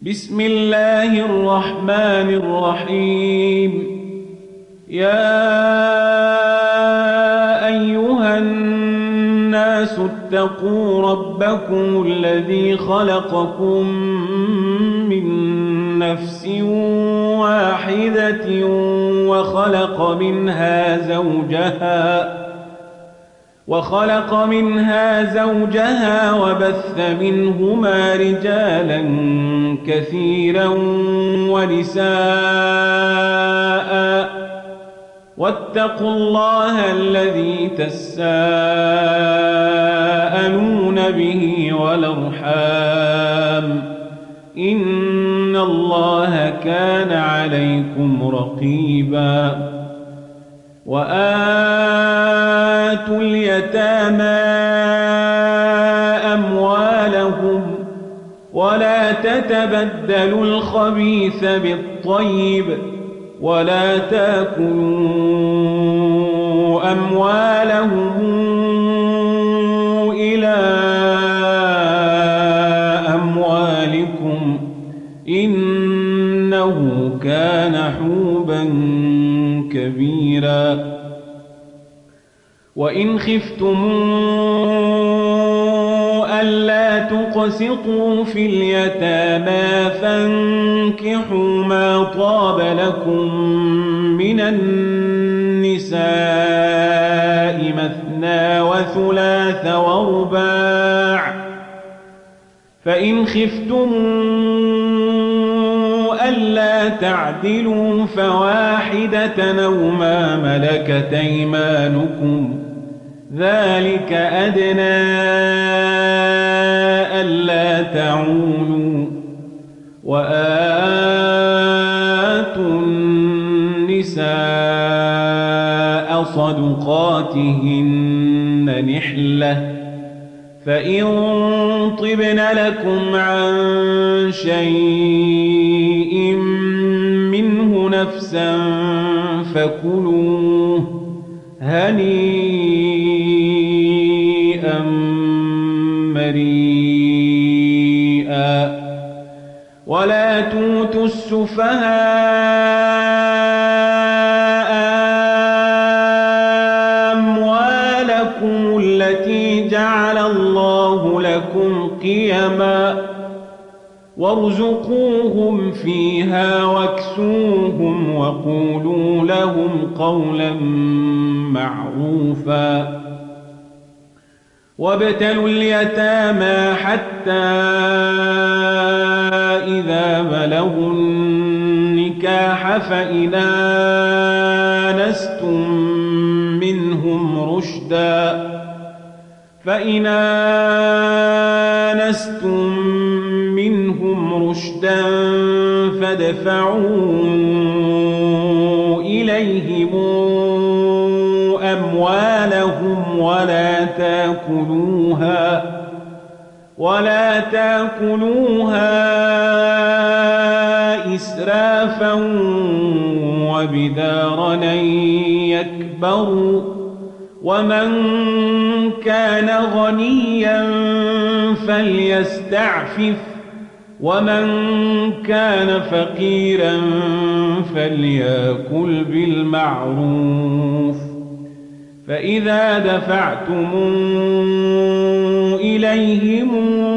بسم الله الرحمن الرحيم. يا أيها الناس اتقوا ربكم الذي خلقكم من نفس واحدة وخلق منها زوجها وبث منهما رجالا كثيرا ونساء، واتقوا الله الذي تساءلون به والأرحام، إن الله كان عليكم رقيبا. وآتوا اليتامى أموالهم ولا تتبدلوا الخبيث بالطيب ولا تأكلوا أموالهم إلى أموالكم إنه كان حوبا كبيرا. وإن خفتم ألا تقسطوا في اليتامى فانكحوا ما طاب لكم من النساء مثنى وثلاث ورباع، فإن خفتم ألا تعدلوا فواحدة أو ما ملكت أيمانكم، ذلك أدنى ألا تعولوا. وآتوا النساء صدقاتهن نحلة، فإن طبن لكم عن شيء منه نفسا فكلوه هنيئا مريئا. ولا تؤتوا السفهاء أموالكم التي جعل الله لكم قيما وارزقوهم فيها واكسوهم وقولوا لهم قولا معروفا. وابتلوا اليتامى حتى إذا بلغوا النكاح فإن آنستم منهم رشدا فادفعوا إليهم أموالهم ولا تأكلوها إسرافا وبدارا أن يكبروا، ومن كان غنيا فليستعفف ومن كان فقيرا فليأكل بالمعروف. فإذا دفعتم إليهم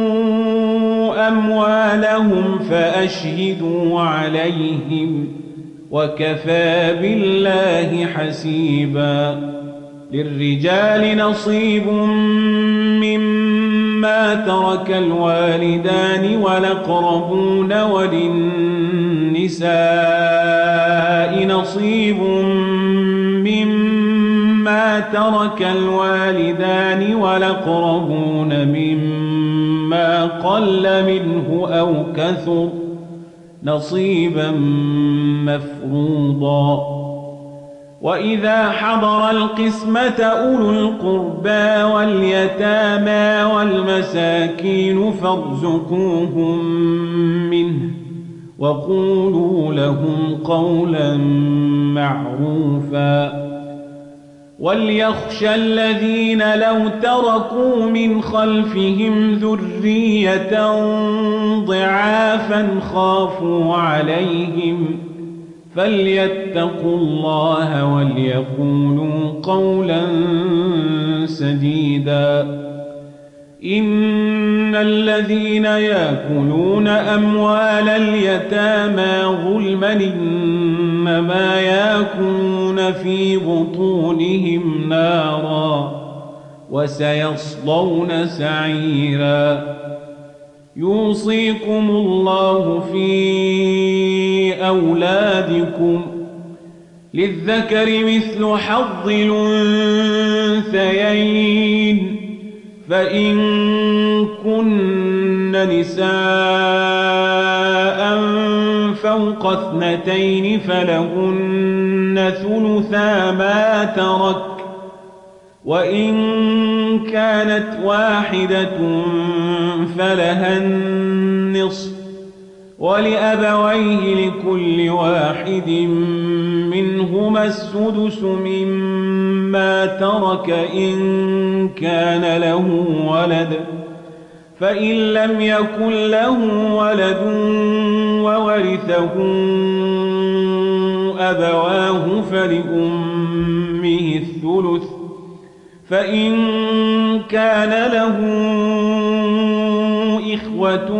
أموالهم فأشهدوا عليهم وكفى بالله حسيبا. للرجال نصيب مما ترك الوالدان والأقربون وللنساء نصيب مما ترك الوالدان والأقربون مما قل منه أو كثر نصيبا مفروضا. وإذا حضر القسمة أولو القربى واليتامى والمساكين فارزقوهم منه وقولوا لهم قولا معروفا. وليخشى الذين لو تركوا من خلفهم ذرية ضعافا خافوا عليهم فليتقوا الله وليقولوا قولا سديدا. إن الذين يأكلون أموال اليتامى ظلما إنما يأكلون في بطونهم نارا وسيصلون سعيرا. يوصيكم الله في أولادكم للذكر مثل حظ الأنثيين فإن كن نساء فوق 2 فلهن ثلثا ما ترك وإن كانت واحدة فلها النصف ولأبويه لكل واحد منهما السدس مما ترك إن كان له ولد فإن لم يكن له ولد وورثه أبواه فلأمه الثلث فإن كان له إخوة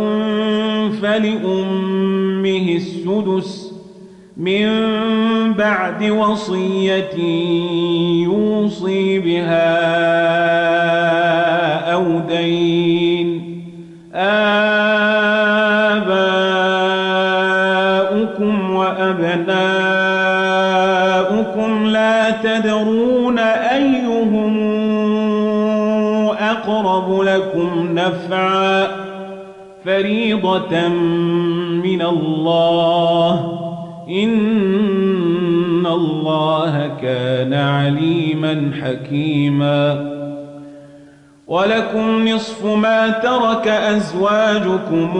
فلأمه السدس من بعد وصية يوصي بها أو دين. آباؤكم وأبناؤكم لا تدرون أيهم أقرب لكم نفعا فريضة من الله إن الله كان عليما حكيما. ولكم نصف ما ترك أزواجكم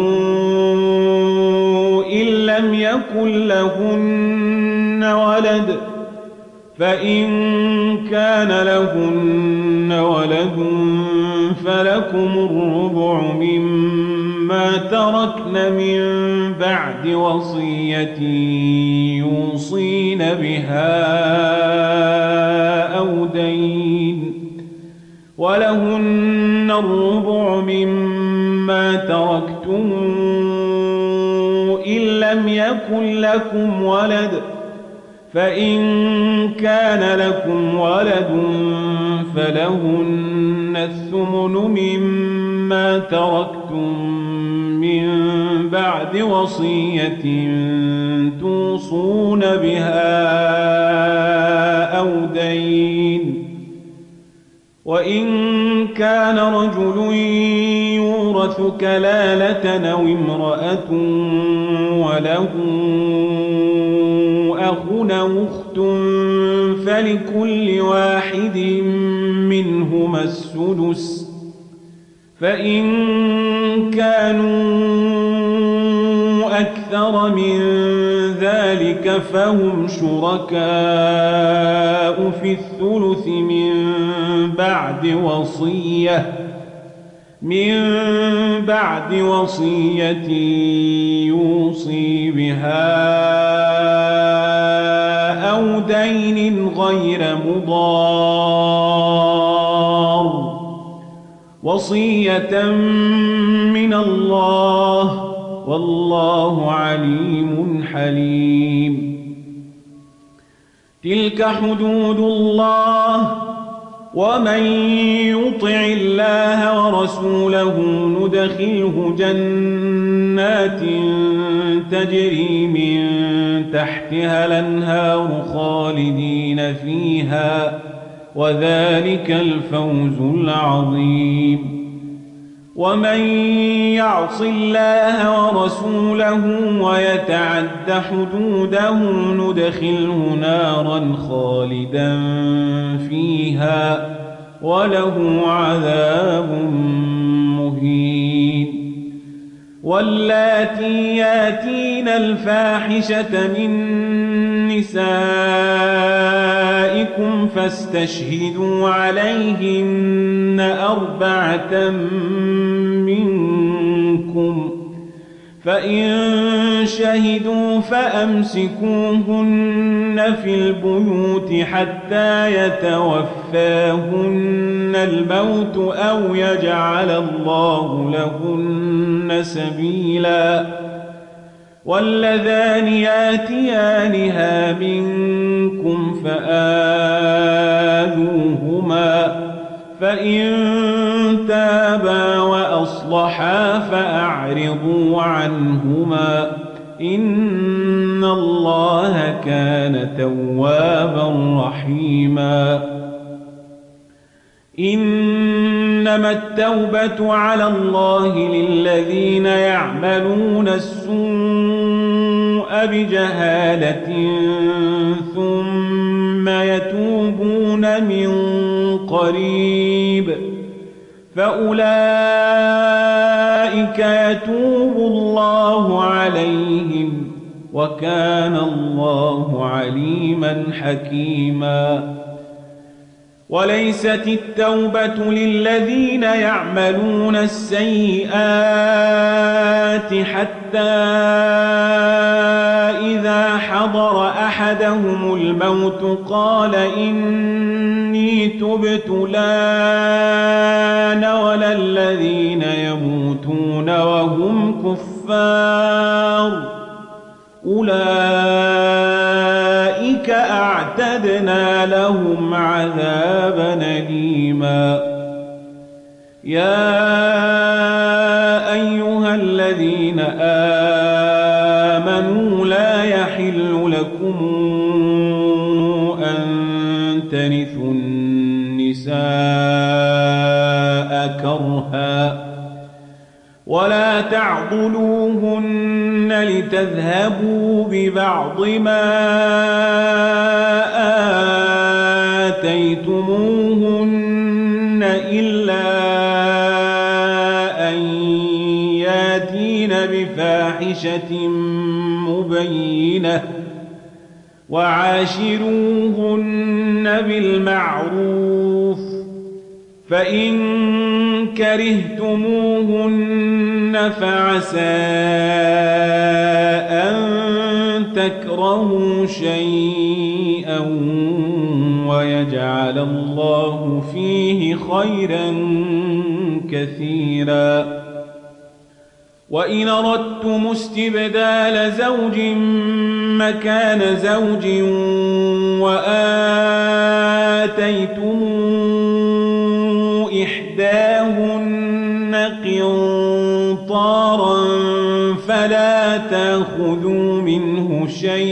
إن لم يكن لهن ولد فإن كان لهن ولد فلكم الربع مما تركن من بعد وصية يوصين بها أو دين ولهن الربع مما تركتم إن لم يكن لكم ولد فإن كان لكم ولد فلهن الثمن مما تركتم من بعد وصية توصون بها أو دين. وإن كان رجل يورث كلالة أو امرأة وله أخ أو أخت فلكل واحد منهما السدس فإن كانوا أكثر من ذلك فهم شركاء في الثلث من بعد وصية يوصي بها أو دين غير مضار وصية من الله والله عليم حليم. تلك حدود الله ومن يطع الله ورسوله ندخله جنات تجري من تحتها الأنهار خالدين فيها وذلك الفوز العظيم. ومن يعص الله ورسوله ويتعد حدوده ندخله نارا خالدا فيها وله عذاب مهين. واللاتي ياتين الفاحشة من نسائكم فاستشهدوا عليهن 4 منكم، فإن شهدوا فأمسكوهن في البيوت حتى يتوفاهن الموت أو يجعل الله لهن سبيلا. واللذان ياتيانها منكم فآذوهما، فإن تابا وأصلحا فأعرضوا عنهما، إن الله كان توابا رحيما. إنما التوبة على الله للذين يعملون السوء بجهالة ثم يتوبون من قريب فأولئك يتوب الله عليهم، وكان الله عليما حكيما. وليست التوبة للذين يعملون السيئات حتى إذا حضر أحدهم الموت قال إني تبت الآن، ولا الذين يموتون وهم كفار أولئك أعتدنا لهم عذابا أليما. يا أيها الذين آمنوا لا يحل لكم أن ترثوا النساء كرها ولا تعضلوهن لتذهبوا ببعض ما آتيتموهن إلا أن ياتين بفاحشة مبينة، وعاشروهن بالمعروف، فإن كرهتموهن فعسى أن تكرهوا شيئا ويجعل الله فيه خيرا كثيرا. وإن أردتم استبدال زوج مكان زوج وآتيتم إحداهن قنطارا فلا تأخذوا منه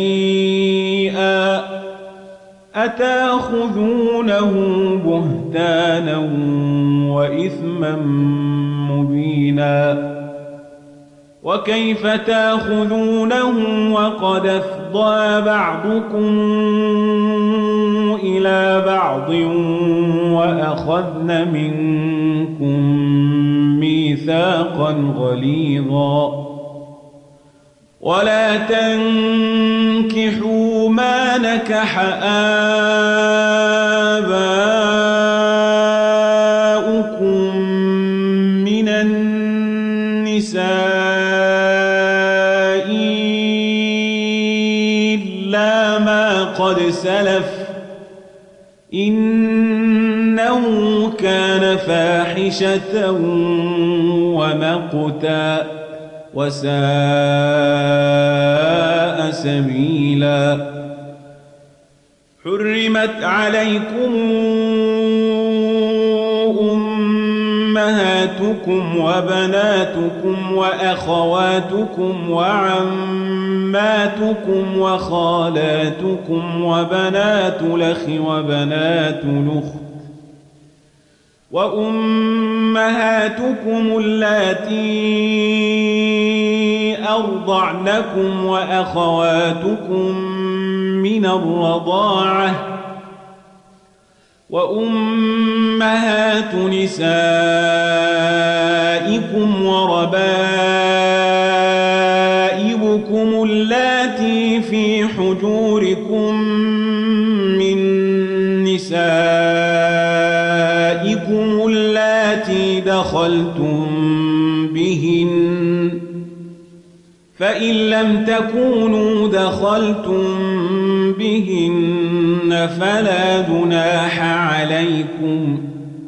شيئا، أتأخذونه بهتانا وإثما مبينا. وكيف تأخذونه وقد أفضى بعضكم إلى بعض وأخذن منكم ميثاقا غليظا. ولا تنكحوا ما نكح آباؤكم من النساء إلا ما قد سلف، إنه كان فاحشة ومقتا وساء سبيلا. حرمت عليكم أمهاتكم وبناتكم وأخواتكم وعماتكم وخالاتكم وبنات الأخ وبنات الأخت وأمهاتكم اللاتي أرضعنكم وأخواتكم من الرضاعة وأمهات نسائكم وربائبكم أزواجكم اللاتي في حجوركم من نسائكم اللاتي دخلتم بهن فإن لم تكونوا دخلتم بهن فلا جناح عليكم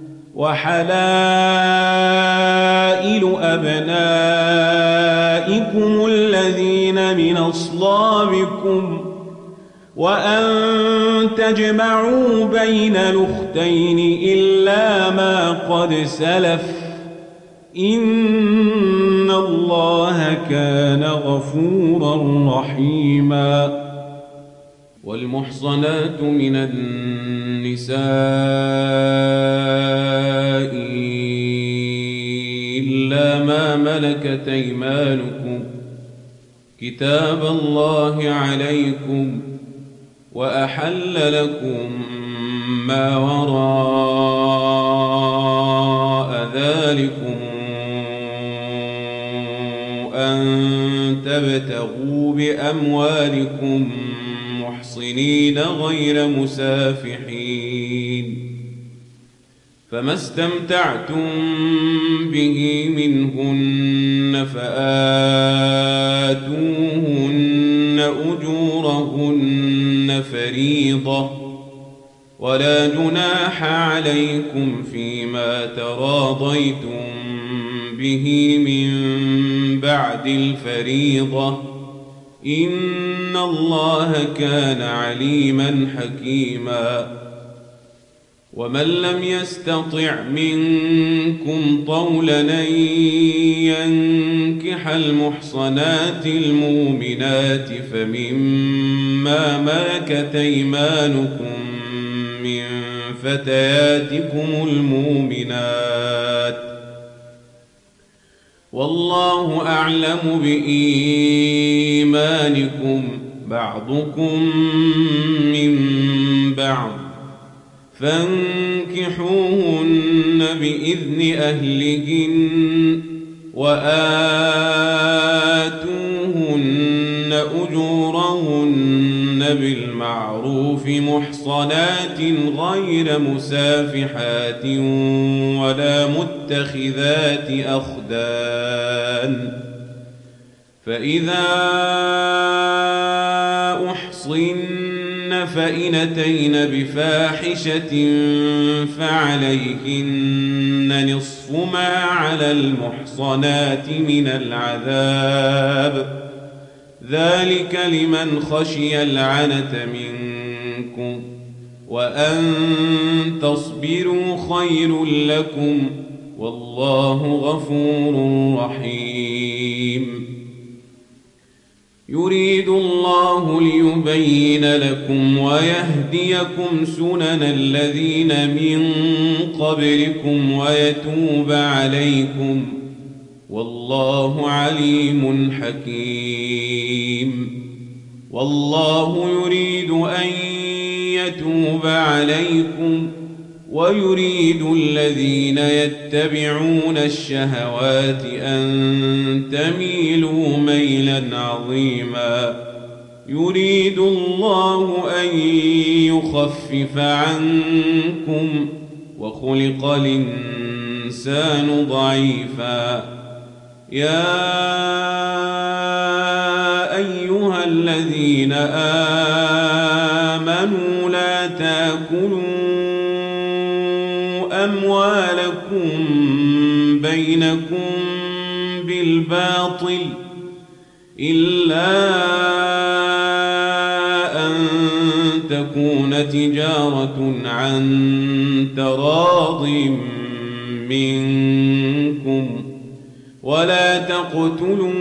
وحلائل أبنائكم الذين من أصلابكم وأن تجمعوا بين الأختين إلا ما قد سلف إن الله كان غفورا رحيما. والمحصنات من النساء إلا ما ملكت أيمانكم كتاب الله عليكم وأحل لكم ما وراء ذلكم أن تبتغوا بأموالكم محصنين غير مسافحين فما استمتعتم به منهن فآتوهن أجورهن فريضة ولا جناح عليكم فيما تراضيتم به من بعد الفريضة إن الله كان عليما حكيما. ومن لم يستطع منكم طولا أن ينكح المحصنات المؤمنات فمما ملكت أيمانكم من فتياتكم المؤمنات والله أعلم بإيمانكم بعضكم من بعض فانكحوهن بإذن أهلهن وآتوهن أجورهن بالمعروف محصنات غير مسافحات ولا متخذات أخدان فإذا أحصن فإن أتين بفاحشة فعليهن نصف ما على المحصنات من العذاب ذلك لمن خشي العنة منكم وأن تصبروا خير لكم والله غفور رحيم. يريد الله ليبين لكم ويهديكم سنن الذين من قبلكم ويتوب عليكم والله عليم حكيم. والله يريد أن يتوب عليكم ويريد الذين يتبعون الشهوات أن تميلوا ميلا عظيما. يريد الله أن يخفف عنكم وخلق الإنسان ضعيفا. يا أيها الذين آمنوا لا تأكلوا أموالكم بينكم بالباطل إلا أن تكون تجارة عن تراض منكم ولا تقتلوا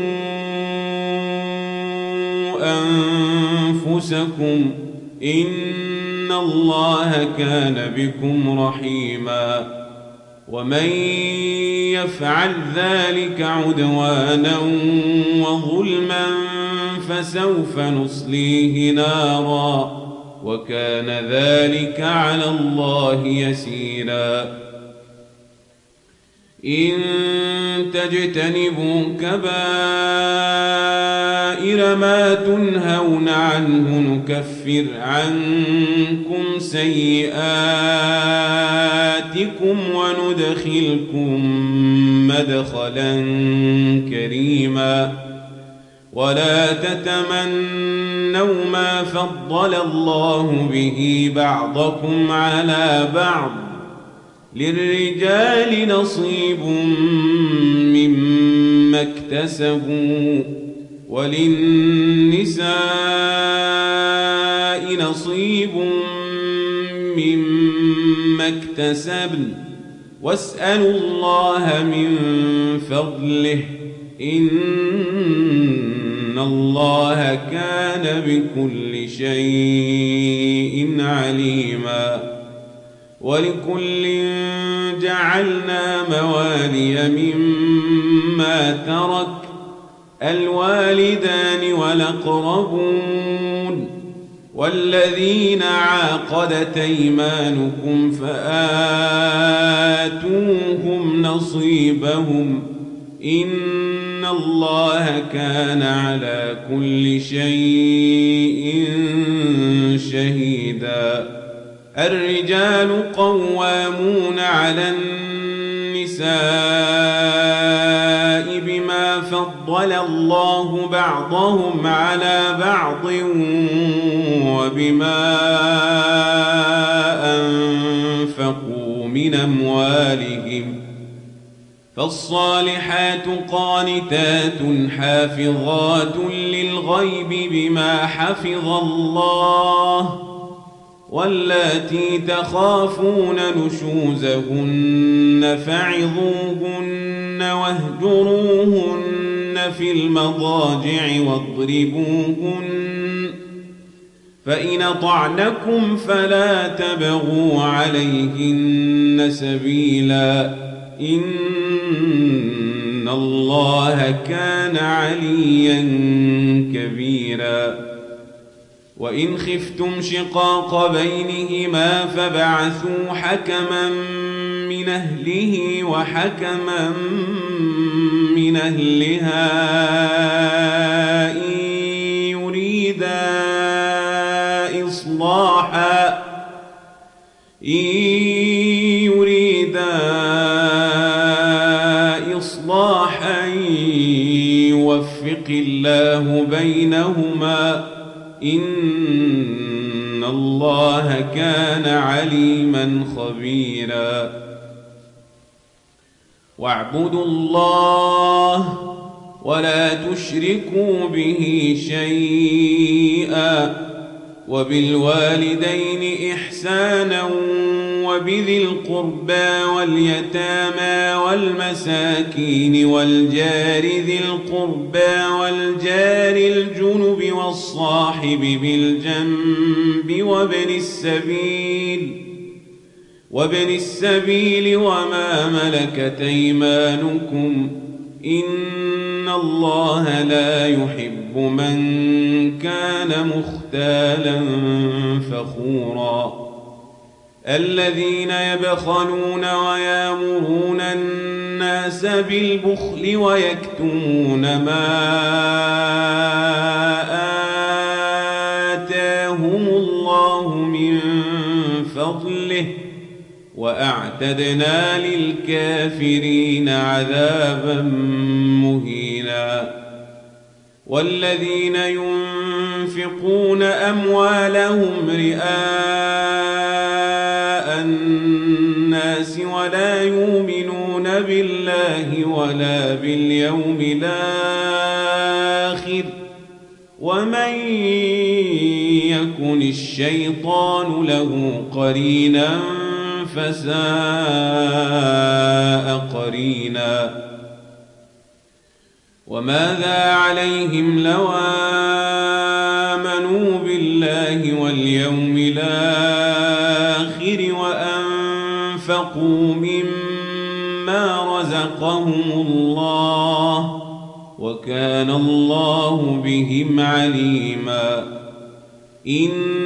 أنفسكم إن الله كان بكم رحيما. ومن يفعل ذلك عدوانا وظلما فسوف نصليه نارا وكان ذلك على الله يسيرا. إن تجتنبوا كبائر ما تنهون عنه نكفر عنكم سيئاتكم وندخلكم مدخلا كريما ولا تتمنوا ما فضل الله به بعضكم على بعض للرجال نصيب مما اكتسبوا وللنساء نصيب مما اكتسبن واسألوا الله من فضله إن الله كان بكل شيء عليما ولكل جعلنا موالي مما ترك الوالدان والأقربون والذين عاقدت أيمانكم فآتوهم نصيبهم إن الله كان على كل شيء شهيدا الرجال قوامون على النساء بما فضل الله بعضهم على بعض وبما أنفقوا من أموالهم فالصالحات قانتات حافظات للغيب بما حفظ الله واللاتي تخافون نشوزهن فعظوهن واهجروهن في المضاجع واضربوهن فإن أطعنكم فلا تبغوا عليهن سبيلا إن الله كان عليا كبيرا وإن خفتم شقاق بينهما فبعثوا حكما من أهله وحكما من أهلها إن يريدا إصلاحا يوفق الله بينهما إن الله كان عليما خبيرا واعبدوا الله ولا تشركوا به شيئا وبالوالدين إحسانا وبذي القربى واليتامى والمساكين والجار ذي القربى والجار الجنب والصاحب بالجنب وابن السبيل وما ملكت أيمانكم إن الله لا يحب من كان مختالا فخورا الذين يبخلون ويامرون الناس بالبخل ويكتمون ما آتاهم الله من فضله وأعتدنا للكافرين عذابا مهينا والذين ينفقون أموالهم رئاء الناس ولا يؤمنون بالله ولا باليوم الآخر ومن يكن الشيطان له قرينا فساء قرينا وماذا عليهم لو آمنوا بالله واليوم الآخر وأنفقوا مما رزقهم الله وكان الله بهم عليما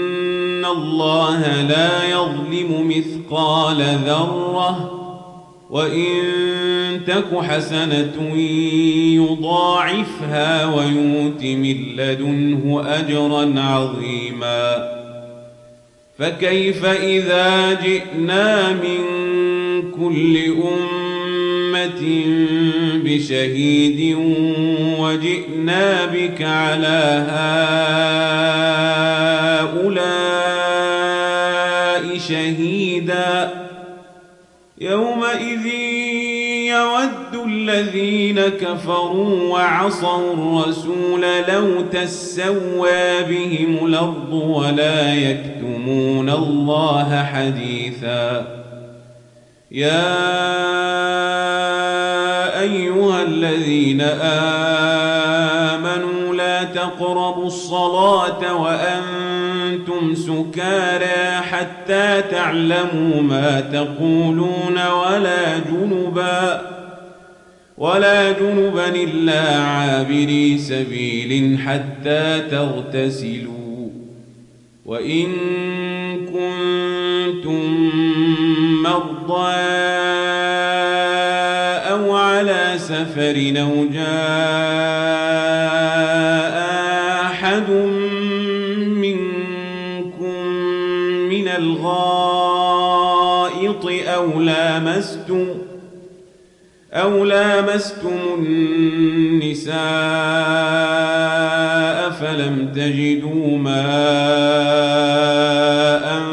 إن الله لا يظلم مثقال ذرة وإن تك حسنة يضاعفها ويؤت من لدنه أجرا عظيما فكيف إذا جئنا من كل أمة بشهيد وجئنا بك على هؤلاء شهيدا يومئذ يود الذين كفروا وعصوا الرسول لو تسوى بهم الأرض ولا يكتمون الله حديثا يا أيها الذين آمنوا لا تقربوا الصلاة وأنتم سكارى حتى تعلموا ما تقولون ولا جنبا إلا عابري سبيل حتى تغتسلوا وإن كنتم مرضى أو على سفر أو جاء أحد منكم من الغائط أو لامستم النساء فلم تجدوا ماء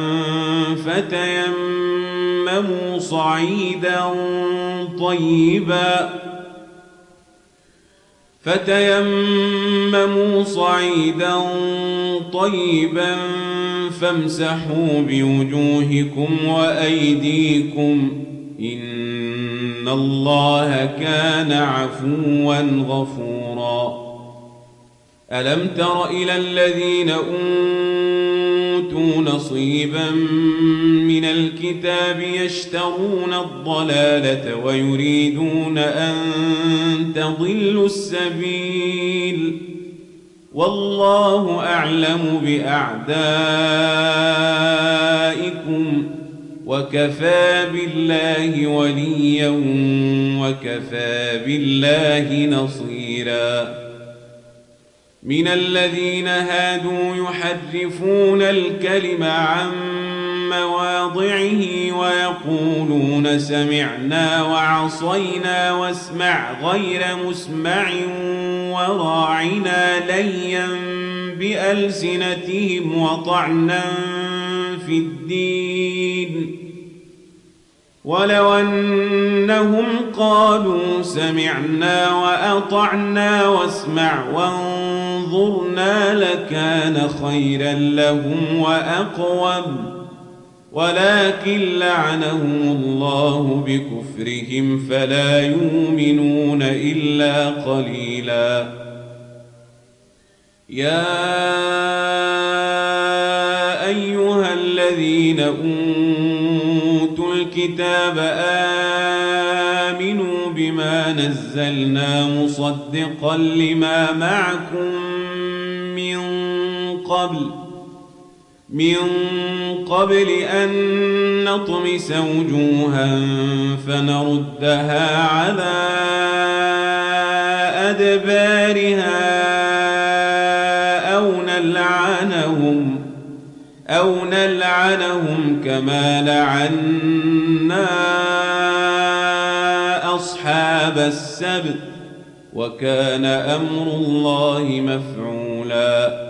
فتيمموا صعيدا طيبا فامسحوا بوجوهكم وأيديكم إن الله كان عفوا غفورا ألم تر إلى الذين أوتوا نصيبا من الكتاب يشترون الضلالة ويريدون أن تضلوا السبيل والله أعلم بأعدائكم وكفى بالله وليا وكفى بالله نصيرا من الذين هادوا يحرفون الكلم عن مواضعه ويقولون سمعنا وعصينا واسمع غير مسمع وراعنا ليا بألسنتهم وطعنا في الدين ولو أنهم قالوا سمعنا وأطعنا واسمع وانظرنا لكان خيرا لهم وأقوم ولكن لعنهم الله بكفرهم فلا يؤمنون إلا قليلا يا أيها الذين أوتوا الكتاب آمنوا بما نزلنا مصدقا لما معكم من قبل أن نطمس وجوها فنردها على أدبارها أو نلعنهم كما لعنا أصحاب السبت وكان أمر الله مفعولا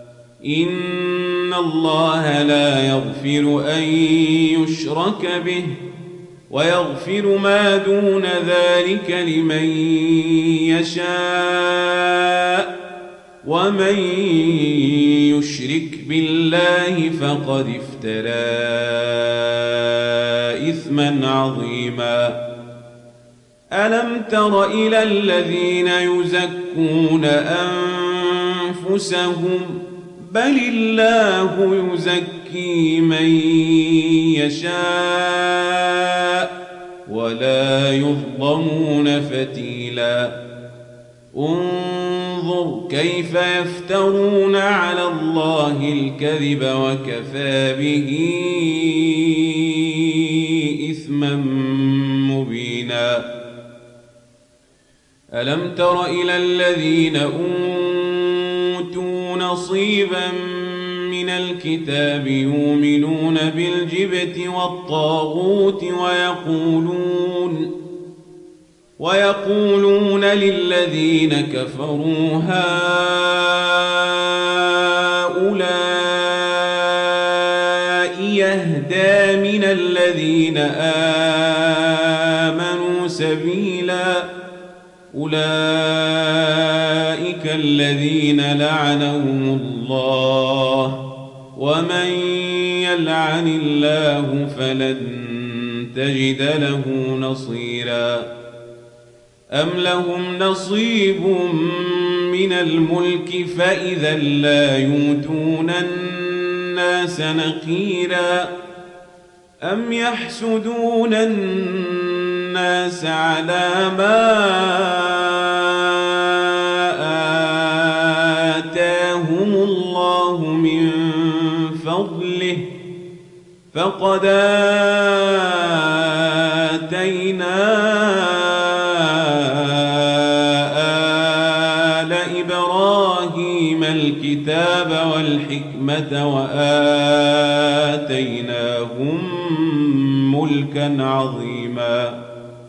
إن الله لا يغفر أن يشرك به ويغفر ما دون ذلك لمن يشاء ومن يشرك بالله فقد افترى إثما عظيما ألم تر إلى الذين يزكون أنفسهم بل الله يزكي من يشاء ولا يظلمون فتيلا انظر كيف يفترون على الله الكذب وكفى به إثما مبينا ألم تر إلى الذين أوتوا نصيبا من الكتاب يؤمنون بالجبت والطاغوت ويقولون للذين كفروا هؤلاء يهدى من الذين آمنوا سبيلا أولئك الذين لعنهم الله ومن يلعن الله فلن تجد له نصيرا أم لهم نصيب من الملك فإذا لا يؤتون الناس نقيرا أم يحسدون الناس على ما آتاهم الله من فضله فقد آتينا آل إبراهيم الكتاب والحكمة وآتيناهم ملكا عظيما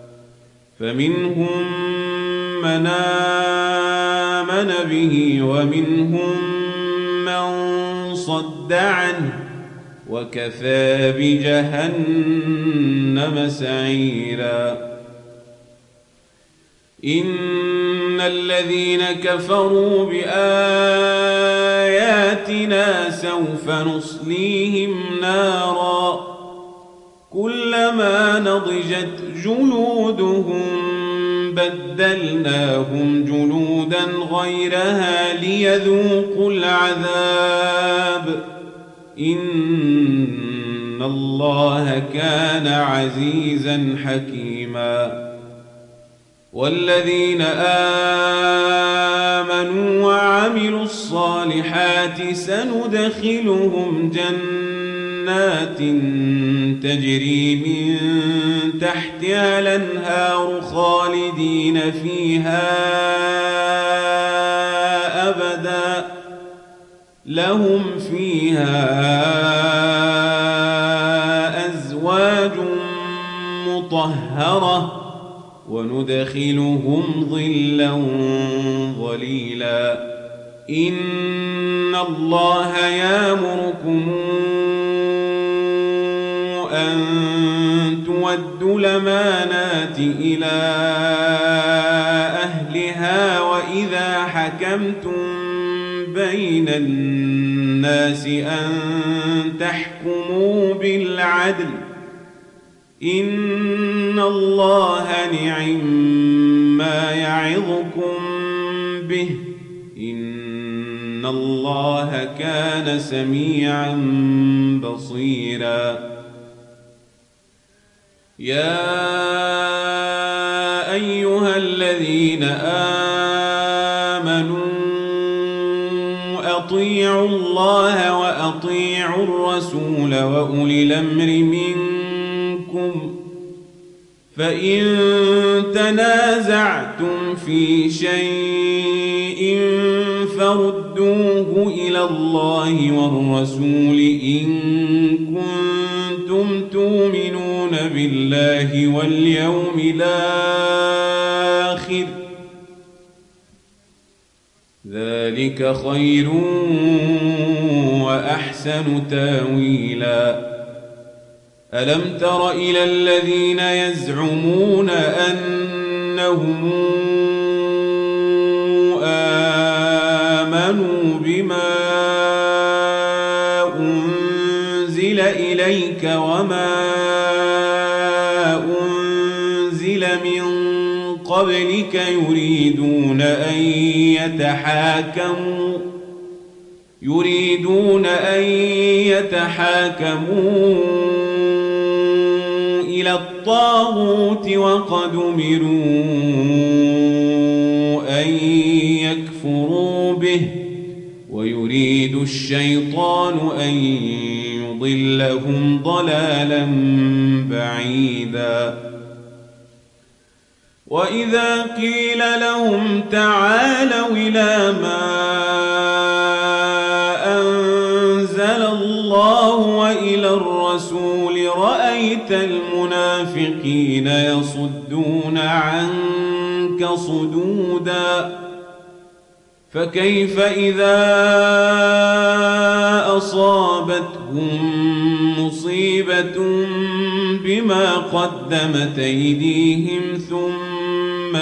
فمنهم من آمن به ومنهم من صد عنه وكفى بجهنم سعيرا إن الذين كفروا بآياتنا سوف نصليهم نارا كلما نضجت جلودهم بدلناهم جلودا غيرها ليذوقوا العذاب إن الله كان عزيزا حكيما والذين آمنوا وعملوا الصالحات سندخلهم جنات تجري من تحتها الأنهار خالدين فيها أبدا لهم فيها أزواج مطهرة وندخلهم ظلا ظليلا إن الله يأمركم أن تودوا الأمانات إلى أهلها وإذا حكمتم بين الناس أن تحكموا بالعدل إن الله نعما يعظكم به إن الله كان سميعا بصيرا يا أيها الذين آمنوا أطيعوا الله وأطيعوا الرسول وأولي الأمر منكم فإن تنازعتم في شيء فردوه إلى الله والرسول إن كنتم تؤمنون بالله واليوم الآخر ذلك خير وأحسن تاويلا ألم تر إلى الذين يزعمون أنهم آمنوا بما أنزل إليك وما أنزل من قبلك يريدون أن يتحاكموا إلى الطاغوت وقد أمروا أن يكفروا به ويريد الشيطان أن يضلهم ضلالا بعيدا وإذا قيل لهم تعالوا إلى ما أنزل الله وإلى الرسول رأيت المنافقين يصدون عنك صدودا فكيف إذا أصابتهم مصيبة بما قدمت أيديهم ثم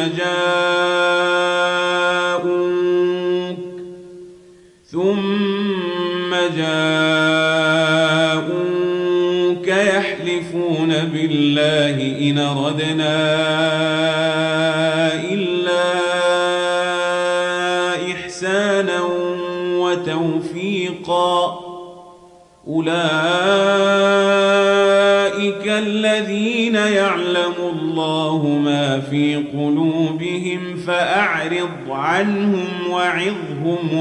جاءوك يحلفون بالله إن أردنا إلا إحسانا وتوفيقا أولئك الذين يعلم الله ما في قلوبهم فأعرض عنهم وعظهم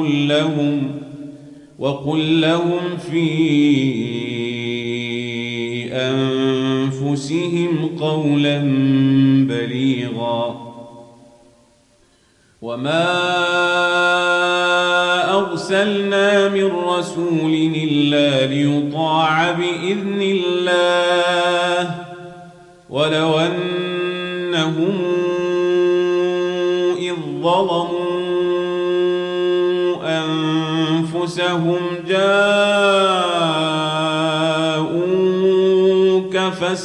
وقل لهم في أنفسهم قولا بليغا وما أرسلنا من رسول إلا ليطاع بإذن الله ولو أنهم إذ ظلموا أنفسهم جاءوك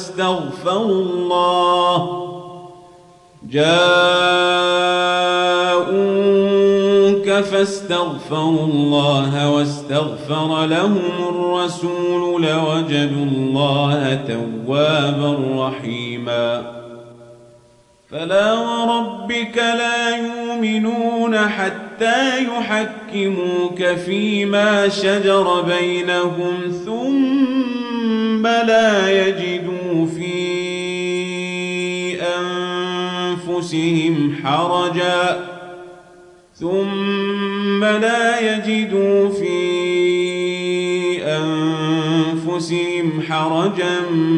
فاستغفروا الله واستغفر لهم الرسول لوجدوا الله توابا رحيما فلا وربك لا يؤمنون حتى يحكموك فيما شجر بينهم ثم لا يجدوا في أنفسهم حرجا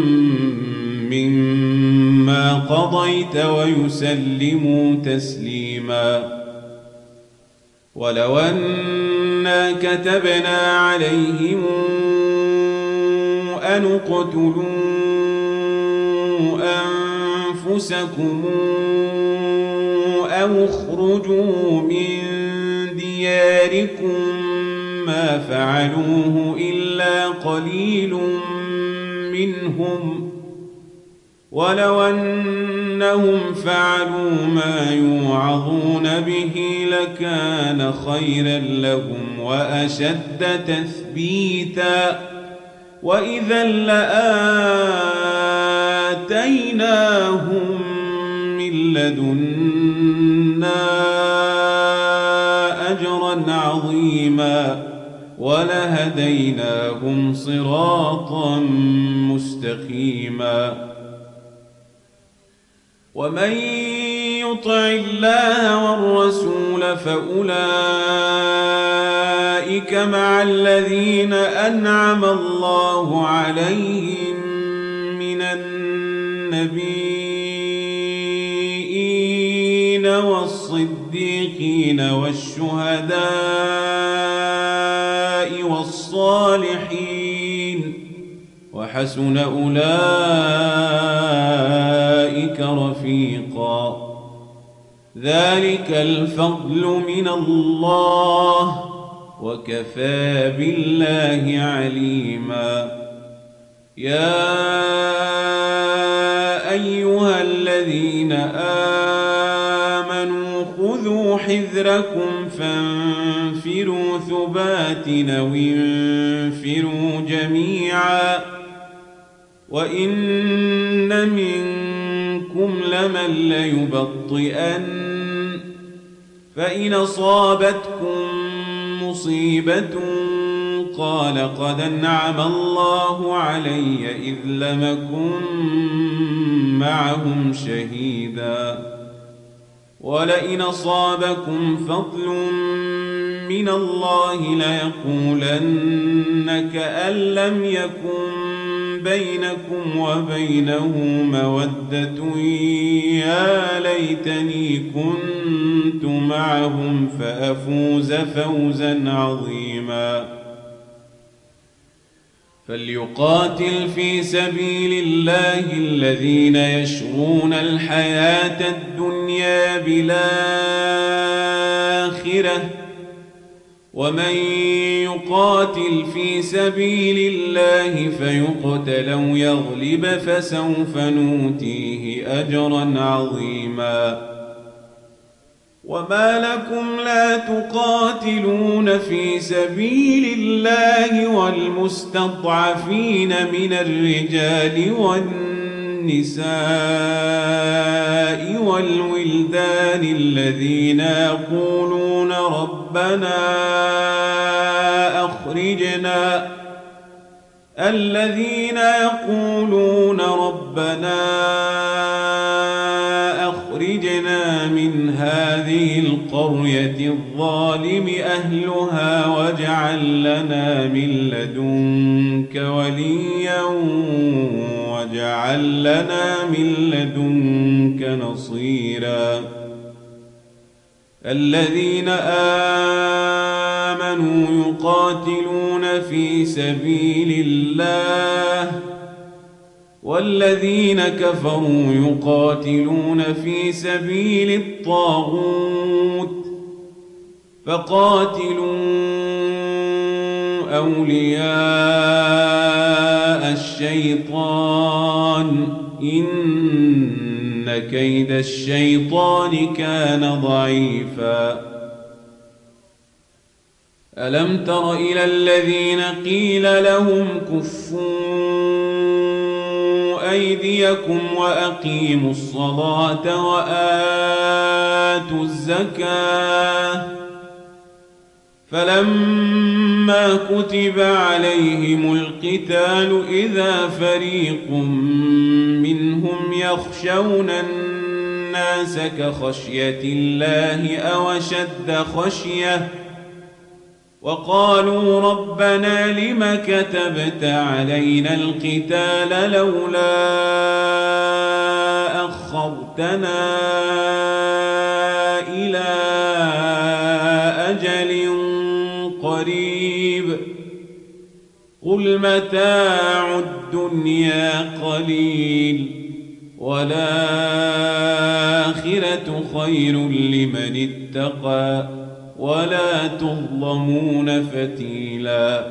مما قضيت ويسلموا تسليما ولو أنا كتبنا عليهم أن اقتلوا أنفسكم أو اخرجوا من دياركم ما فعلوه إلا قليل منهم ولو أنهم فعلوا ما يوعظون به لكان خيرا لهم وأشد تثبيتا وإذا لآتيناهم من لدنا أجرا عظيما ولهديناهم صراطا مستقيما ومن يطع الله والرسول فأولئك مع الذين أنعم الله عليهم من النبيين والصديقين والشهداء والصالحين وحسن أولئك رفيقا ذلك الفضل من الله وكفى بالله عليما يا أيها الذين آمنوا خذوا حذركم فانفروا ثبات أو انفروا جميعا وإن منكم لمن ليبطئن فإن أصابتكم مصيبة قال قد أنعم الله علي إذ لم أكن معهم شهيدا ولئن أصابكم فضل من الله ليقولن كأن لم يكن بينكم وبينه مودة يا ليتني كنت معهم فأفوز فوزا عظيما فليقاتل في سبيل الله الذين يشرون الحياة الدنيا بالآخرة ومن يقاتل في سبيل الله فيقتل أو يغلب فسوف نؤتيه أجرا عظيما وما لكم لا تقاتلون في سبيل الله والمستضعفين من الرجال والنساء والولدان الذين يقولون ربنا أخرجنا من هذه القرية الظالم أهلها واجعل لنا من لدنك وليا واجعل لنا من لدنك نصيرا الذين آمنوا يقاتلون في سبيل الله والذين كفروا يقاتلون في سبيل الطاغوت فقاتلوا أولياء الشيطان إن كيد الشيطان كان ضعيفا ألم تر إلى الذين قيل لهم كفوا أيديكم وأقيموا الصلاة وآتوا الزكاة فلما كتب عليهم القتال إذا فريق منهم يخشون الناس كخشية الله أو أشد خشية وقالوا ربنا لم كتبت علينا القتال لولا أخرتنا إلى أجل قريب قل متاع الدنيا قليل والآخرة خير لمن اتقى ولا تظلمون فتيلا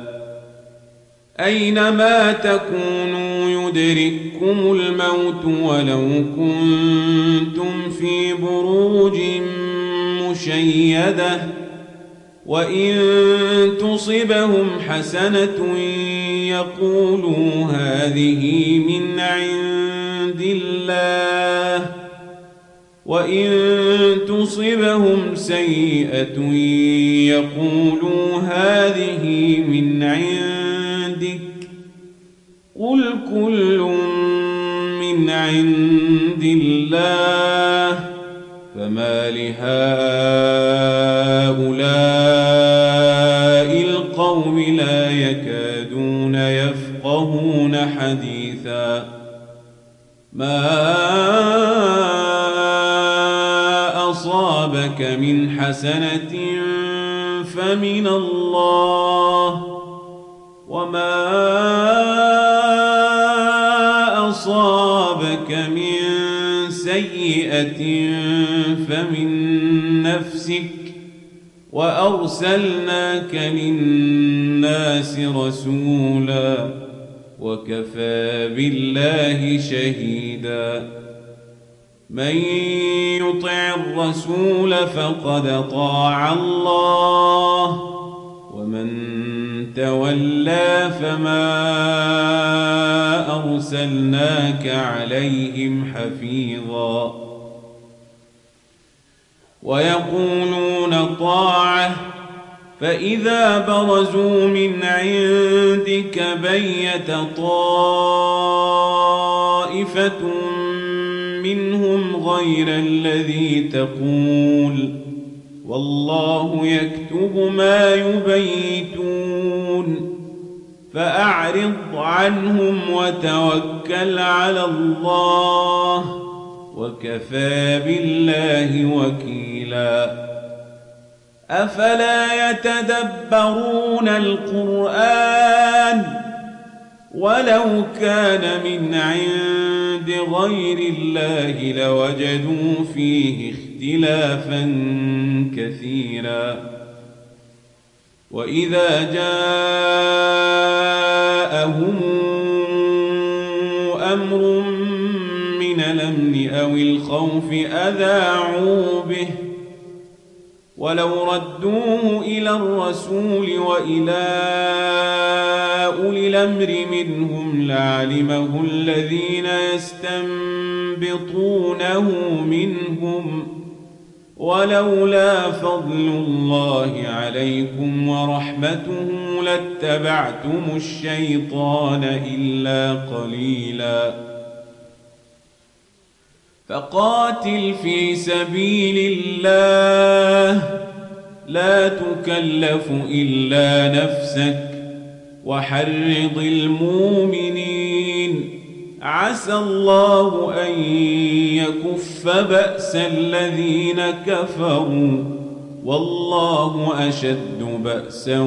أينما تكونوا يدرككم الموت ولو كنتم في بروج مشيدة وإن تصبهم حسنة يقولوا هذه من عند الله وإن تصبهم سيئة يقولوا هذه من عندك قل كل من عند الله فما لهؤلاء القوم لا يكادون يفقهون حديثا ما أصابك من حسنة فمن الله وما أصابك من سيئة فمن نفسك وأرسلناك للناس رسولا وكفى بالله شهيدا من يطع الرسول فقد طاع الله ومن تولى فما أرسلناك عليهم حفيظا ويقولون طاعة فإذا برزوا من عندك بيت طائفة منهم غير الذي تقول والله يكتب ما يبيتون فأعرض عنهم وتوكل على الله وكفى بالله وكيلا أفلا يتدبرون القرآن ولو كان من عند غير الله لوجدوا فيه اختلافا كثيرا وإذا جاءهم أمر من الأمن أو الخوف أذاعوا به ولو ردوه إلى الرسول وإلى أولي الأمر منهم لعلمه الذين يستنبطونه منهم ولولا فضل الله عليكم ورحمته لاتبعتم الشيطان إلا قليلا فقاتل في سبيل الله لا تكلف إلا نفسك وحرض المؤمنين عسى الله أن يكف بأس الذين كفروا والله أشد بأسا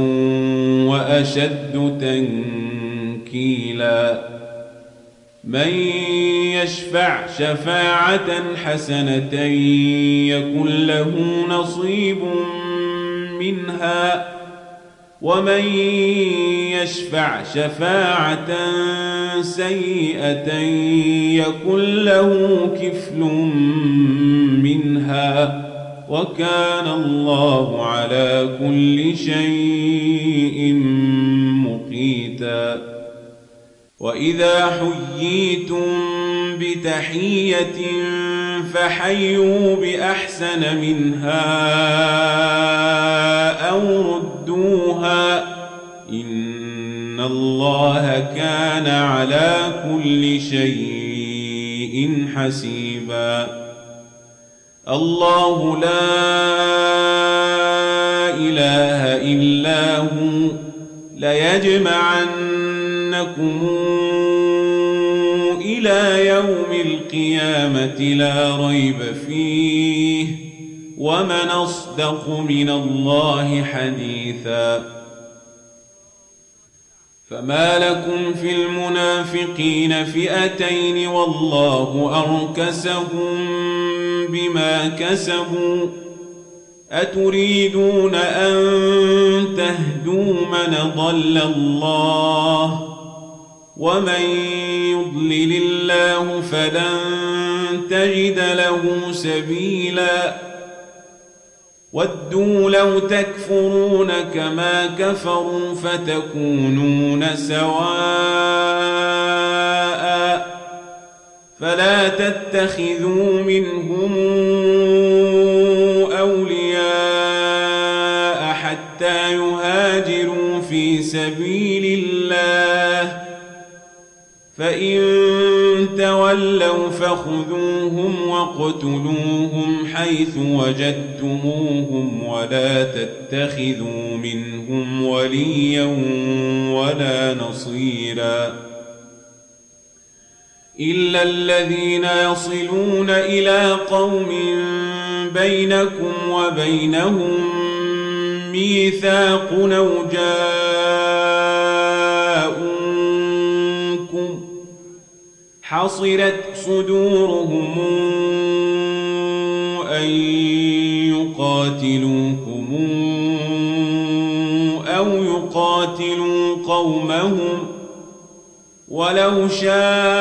وأشد تنكيلا من يشفع شفاعة حسنة يكن له نصيب منها ومن يشفع شفاعة سيئة يكن له كفل منها وكان الله على كل شيء مقيتا وإذا حييتم بتحية فحيوا بأحسن منها أو ردوها إن الله كان على كل شيء حسيبا الله لا إله إلا هو ليجمعنكم إلى يوم القيامة لا ريب فيه ومن أصدق من الله حديثا فما لكم في المنافقين فئتين والله أركسهم بما كسبوا أتريدون أن تهدوا من ضل الله ومن يضلل الله فلن تجد له سبيلا ودوا لو تكفرون كما كفروا فتكونون سواء فلا تتخذوا منهم أولياء حتى يهاجروا في سبيل الله فإن تولوا فخذوهم واقتلوهم حيث وجدتموهم ولا تتخذوا منهم وليا ولا نصيرا إلا الذين يصلون إلى قوم بينكم وبينهم ميثاق أو جاءوكم حصرت صدورهم أن يقاتلوكم أو يقاتلوا قومهم ولو شاء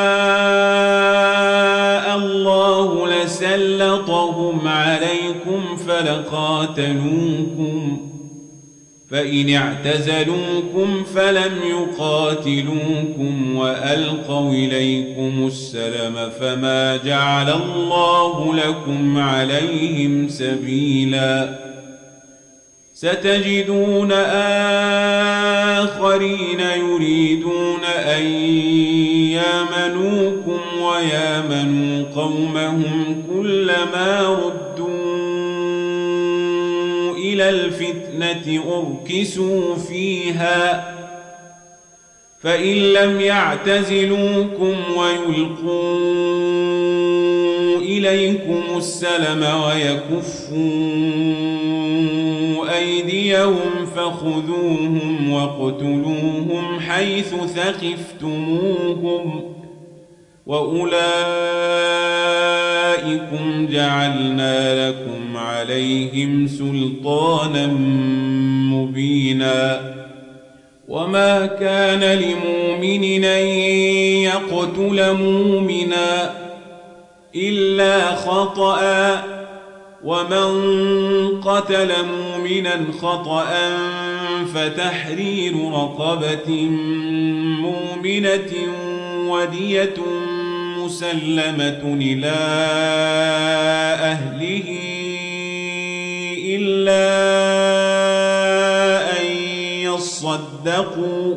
الله لسلطهم عليكم فلقاتلوكم فإن اعتزلوكم فلم يقاتلوكم وألقوا إليكم السلم فما جعل الله لكم عليهم سبيلا ستجدون آخرين يريدون أن يامنوكم ويامنوا قومهم كلما ردوا إلى الفتنة أركسوا فيها فإن لم يعتزلوكم ويلقوا إليكم السلم ويكفوا أيديهم فخذوهم واقتلوهم حيث ثقفتموهم وأولئكم جعلنا لكم عليهم سلطانا مبينا وما كان لمؤمن أن يقتل مؤمنا إلا خطأ ومن قتل مؤمنا خطأ فتحرير رقبة مؤمنة ودية مسلمة إلى أهله إلا أن يصدقوا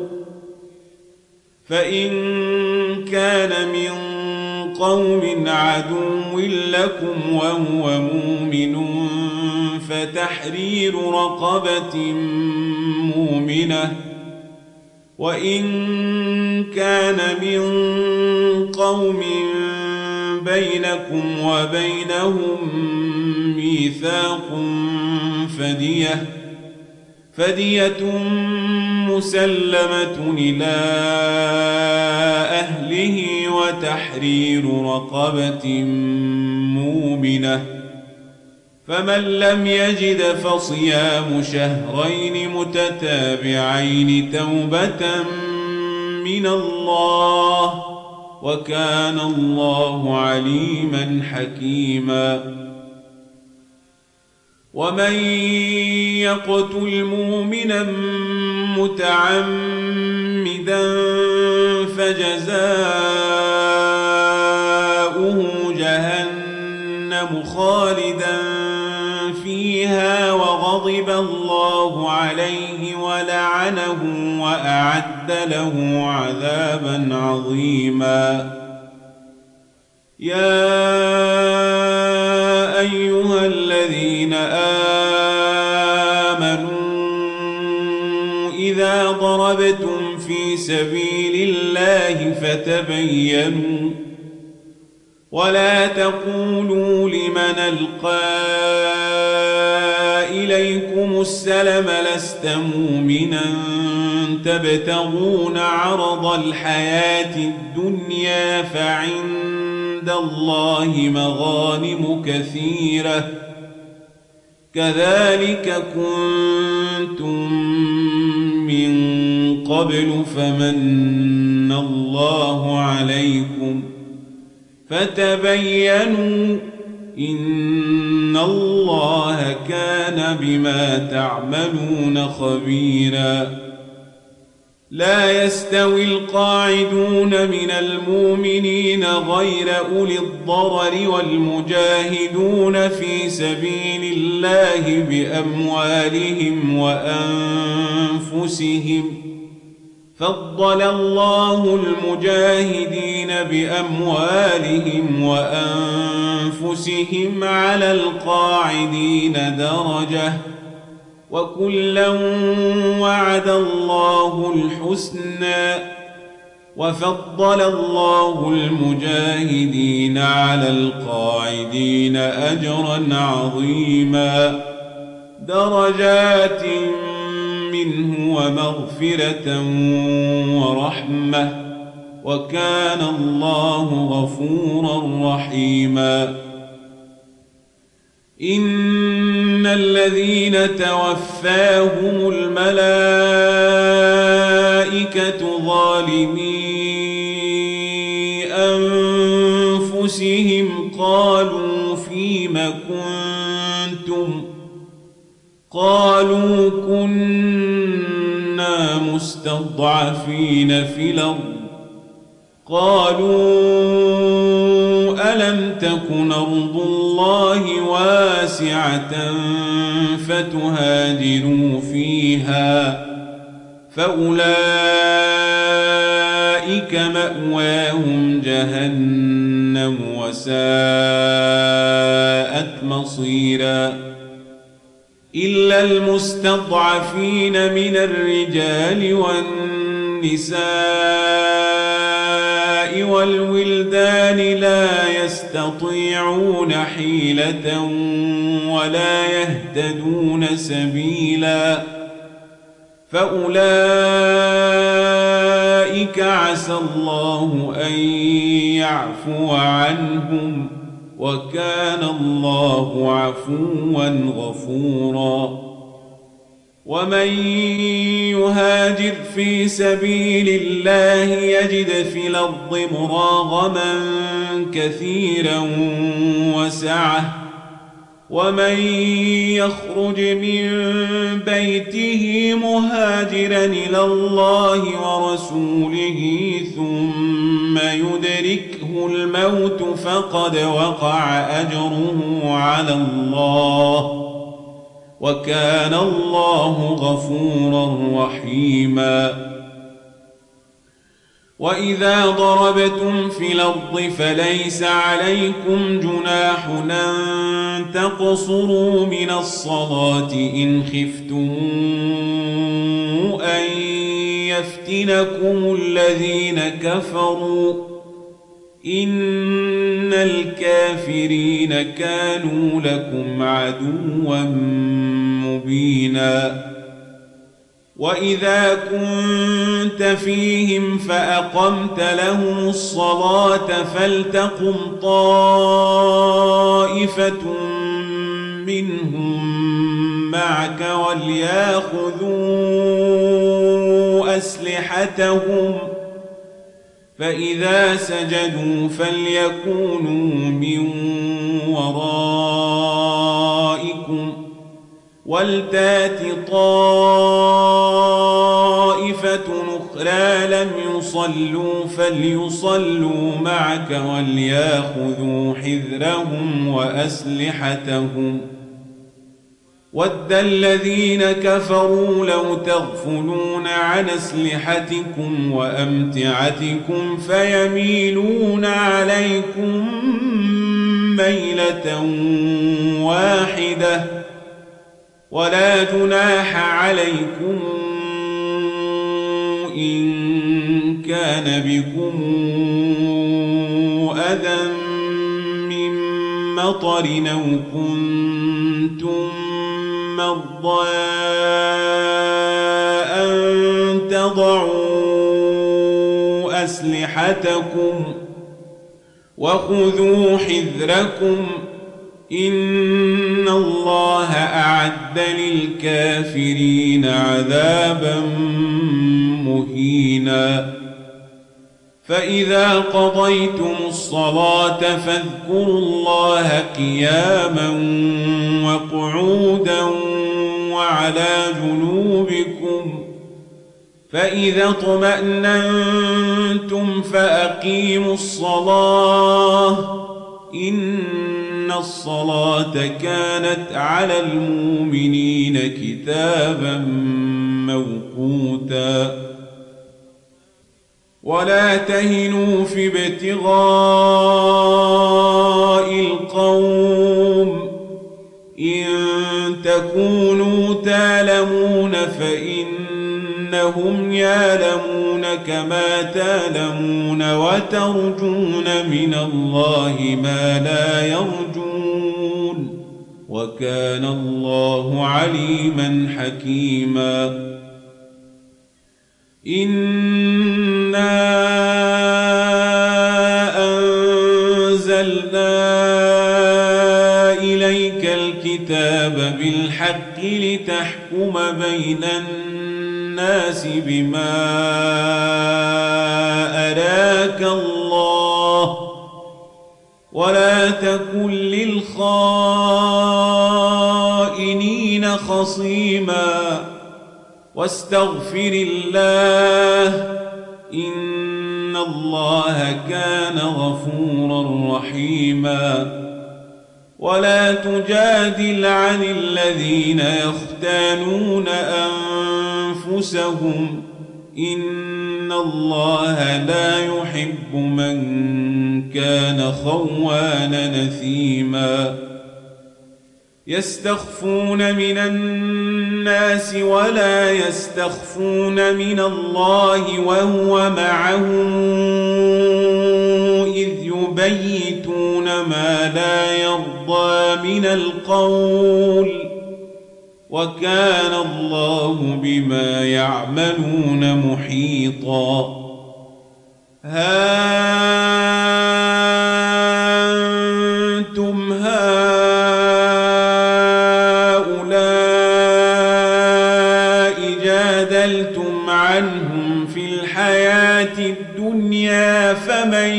فإن كان من قوم عدو لكم وهو مؤمن فتحرير رقبة مؤمنة وإن كان من قوم بينكم وبينهم ميثاق فدية مسلمة إلى أهله وتحرير رقبة مؤمنة فمن لم يجد فصيام شهرين متتابعين توبة من الله وكان الله عليما حكيما ومن يقتل مؤمنا متعمدا فجزاؤه جهنم خالدا فيها وغضب الله عليه ولعنه وأعد له عذابا عظيما يا أيها الذين آمنوا إذا ضربتم في سبيل الله فتبينوا ولا تقولوا لمن ألقى إليكم السلم لست مؤمنا تبتغون عرض الحياة الدنيا فعند الله مغانم كثيرة كذلك كنتم من قبل فمن الله عليكم فتبينوا إن الله كان بما تعملون خبيرا لا يستوي القاعدون من المؤمنين غير أولي الضرر والمجاهدون في سبيل الله بأموالهم وأنفسهم فضل الله المجاهدين بأموالهم وأنفسهم على القاعدين درجة وكلا وعد الله الحسنى وفضل الله المجاهدين على القاعدين أجرا عظيما درجات منه ومغفرة ورحمة وكان الله غفورا رحيما إن الذين توفاهم الملائكة ظالمي أنفسهم قالوا فيم كنتم قالوا كنا مستضعفين في الأرض قالوا ألم تكن أرض الله واسعة فتهاجروا فيها فأولئك مأواهم جهنم وساءت مصيرا إلا المستضعفين من الرجال والنساء النساء والولدان لا يستطيعون حيلة ولا يهتدون سبيلا فأولئك عسى الله أن يعفو عنهم وكان الله عفوا غفورا ومن يهاجر في سبيل الله يجد في الأرض مراغما كثيرا وسعة ومن يخرج من بيته مهاجرا إلى الله ورسوله ثم يدركه الموت فقد وقع أجره على الله وكان الله غفورا رحيما وإذا ضربتم في الأرض فليس عليكم جناح أن تقصروا من الصلاة إن خفتم أن يفتنكم الذين كفروا إن الكافرين كانوا لكم عدوا مبينا وإذا كنت فيهم فأقمت لهم الصلاة فلتقم طائفة منهم معك وليأخذوا أسلحتهم فإذا سجدوا فليكونوا من ورائكم ولتات طائفة أخرى لم يصلوا فليصلوا معك وليأخذوا حذرهم وأسلحتهم ود الذين كفروا لو تغفلون عن أسلحتكم وأمتعتكم فيميلون عليكم ميلة واحدة ولا جناح عليكم إن كان بكم أذى من مطر أو كنتم مرضى أن تضعوا أسلحتكم وخذوا حذركم إن الله أعد للكافرين عذابا مهينا فإذا قضيتم الصلاة فاذكروا الله قياما وقعودا وعلى جنوبكم فإذا اطمأننتم فأقيموا الصلاة إن الصلاة كانت على المؤمنين كتابا موقوتا ولا تهنوا في ابتغاء القوم إن تكونوا تعلمون فإنهم يعلمون كما تعلمون وترجون من الله ما لا يرجون وكان الله عليما حكيما إنا أنزلنا إليك الكتاب بالحق لتحكم بين الناس بما أراك الله ولا تكن للخائنين خصيما واستغفر الله إن الله كان غفورا رحيما ولا تجادل عن الذين يختانون أنفسهم إن الله لا يحب من كان خوانا نثيما يستخفون من الناس ولا يستخفون من الله وهو معهم إذ يبيتون ما لا يرضى من القول وكان الله بما يعملون محيطا ها أنتم هؤلاء جادلتم عنهم في الحياة الدنيا فمن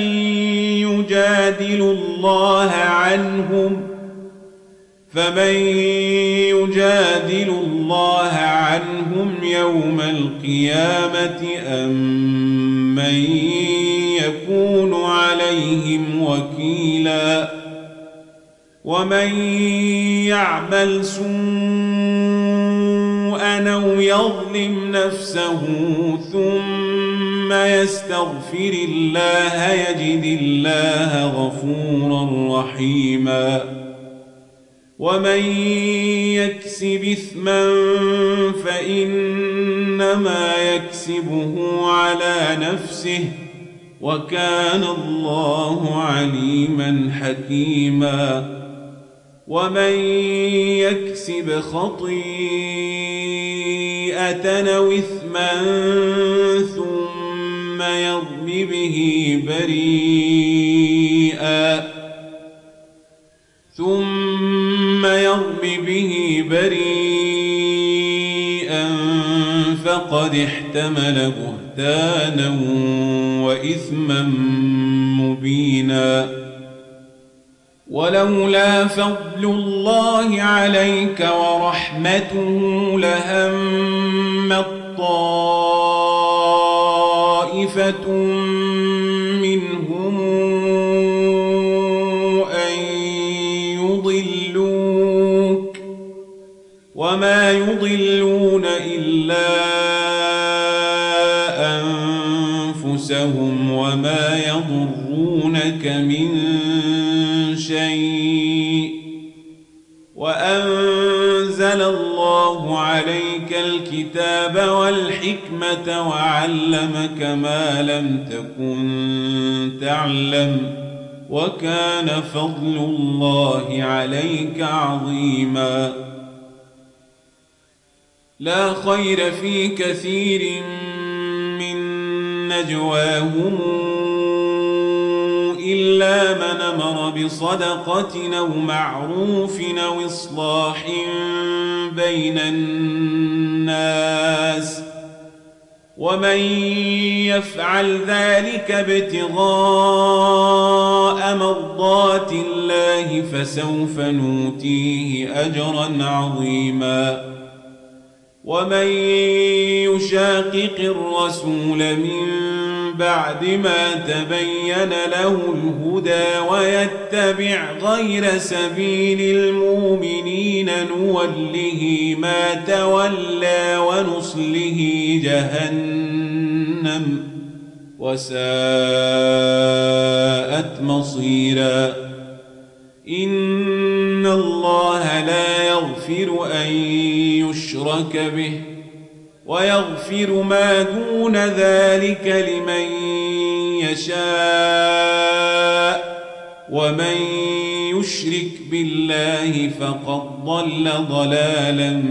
يجادل الله عنهم يوم القيامة أم من يكون عليهم وكيلا ومن يعمل سوءا أو يظلم نفسه ثم يستغفر الله يجد الله غفورا رحيما ومن يكسب إثما فإنما يكسبه على نفسه وكان الله عليما حكيما ومن يكسب خطيئة أو إثما ثم يرم به بريئا فقد احتمل بهتانا وإثما مبينا ولولا فضل الله عليك ورحمته لهمت طائفة منهم أن يضلوك وما يضلون إلا أنفسهم وما يضرونك من شيء وأنزل الله عليك الكتاب والحكمة وعلمك ما لم تكن تعلم وكان فضل الله عليك عظيما لا خير في كثير من نجواهم إلا من أمر بصدقة أو معروف أو إصلاح بين الناس ومن يفعل ذلك ابتغاء مرضات الله فسوف نؤتيه أجرا عظيما ومن يشاقق الرسول من بعد ما تبين له الهدى ويتبع غير سبيل المؤمنين نوله ما تولى ونصله جهنم وساءت مصيرا إن الله لا يغفر أن يشرك به ويغفر ما دون ذلك لمن يشاء ومن يشرك بالله فقد ضل ضلالا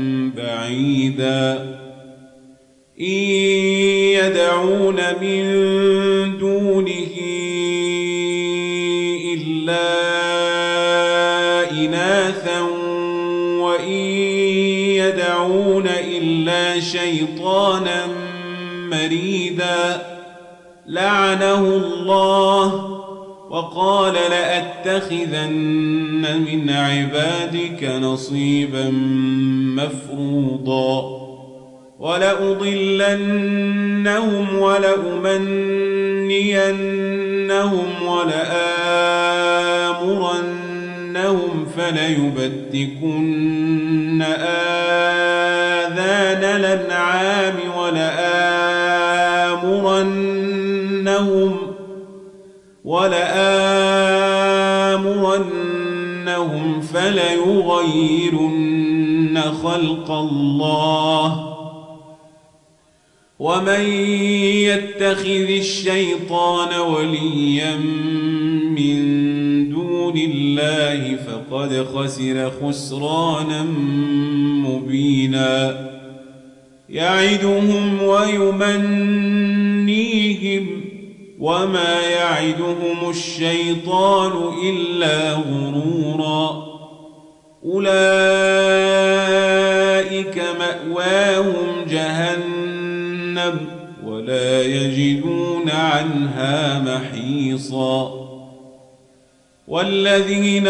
بعيدا إن يدعون من دونه إلا إناثا وإن يدعون إلا شيطانا مريدا لعنه الله وقال لأتخذن من عبادك نصيبا مفروضا ولأضلنهم ولأمنينهم ولآمرنهم فليبتكن آذان الأنعام ولآمرنهم يستطيعنهم فليغيرن خلق الله ومن يتخذ الشيطان وليا من دون الله فقد خسر خسرانا مبينا يعدهم ويمنيهم وما يعدهم الشيطان إلا غرورا أولئك مأواهم جهنم ولا يجدون عنها محيصا والذين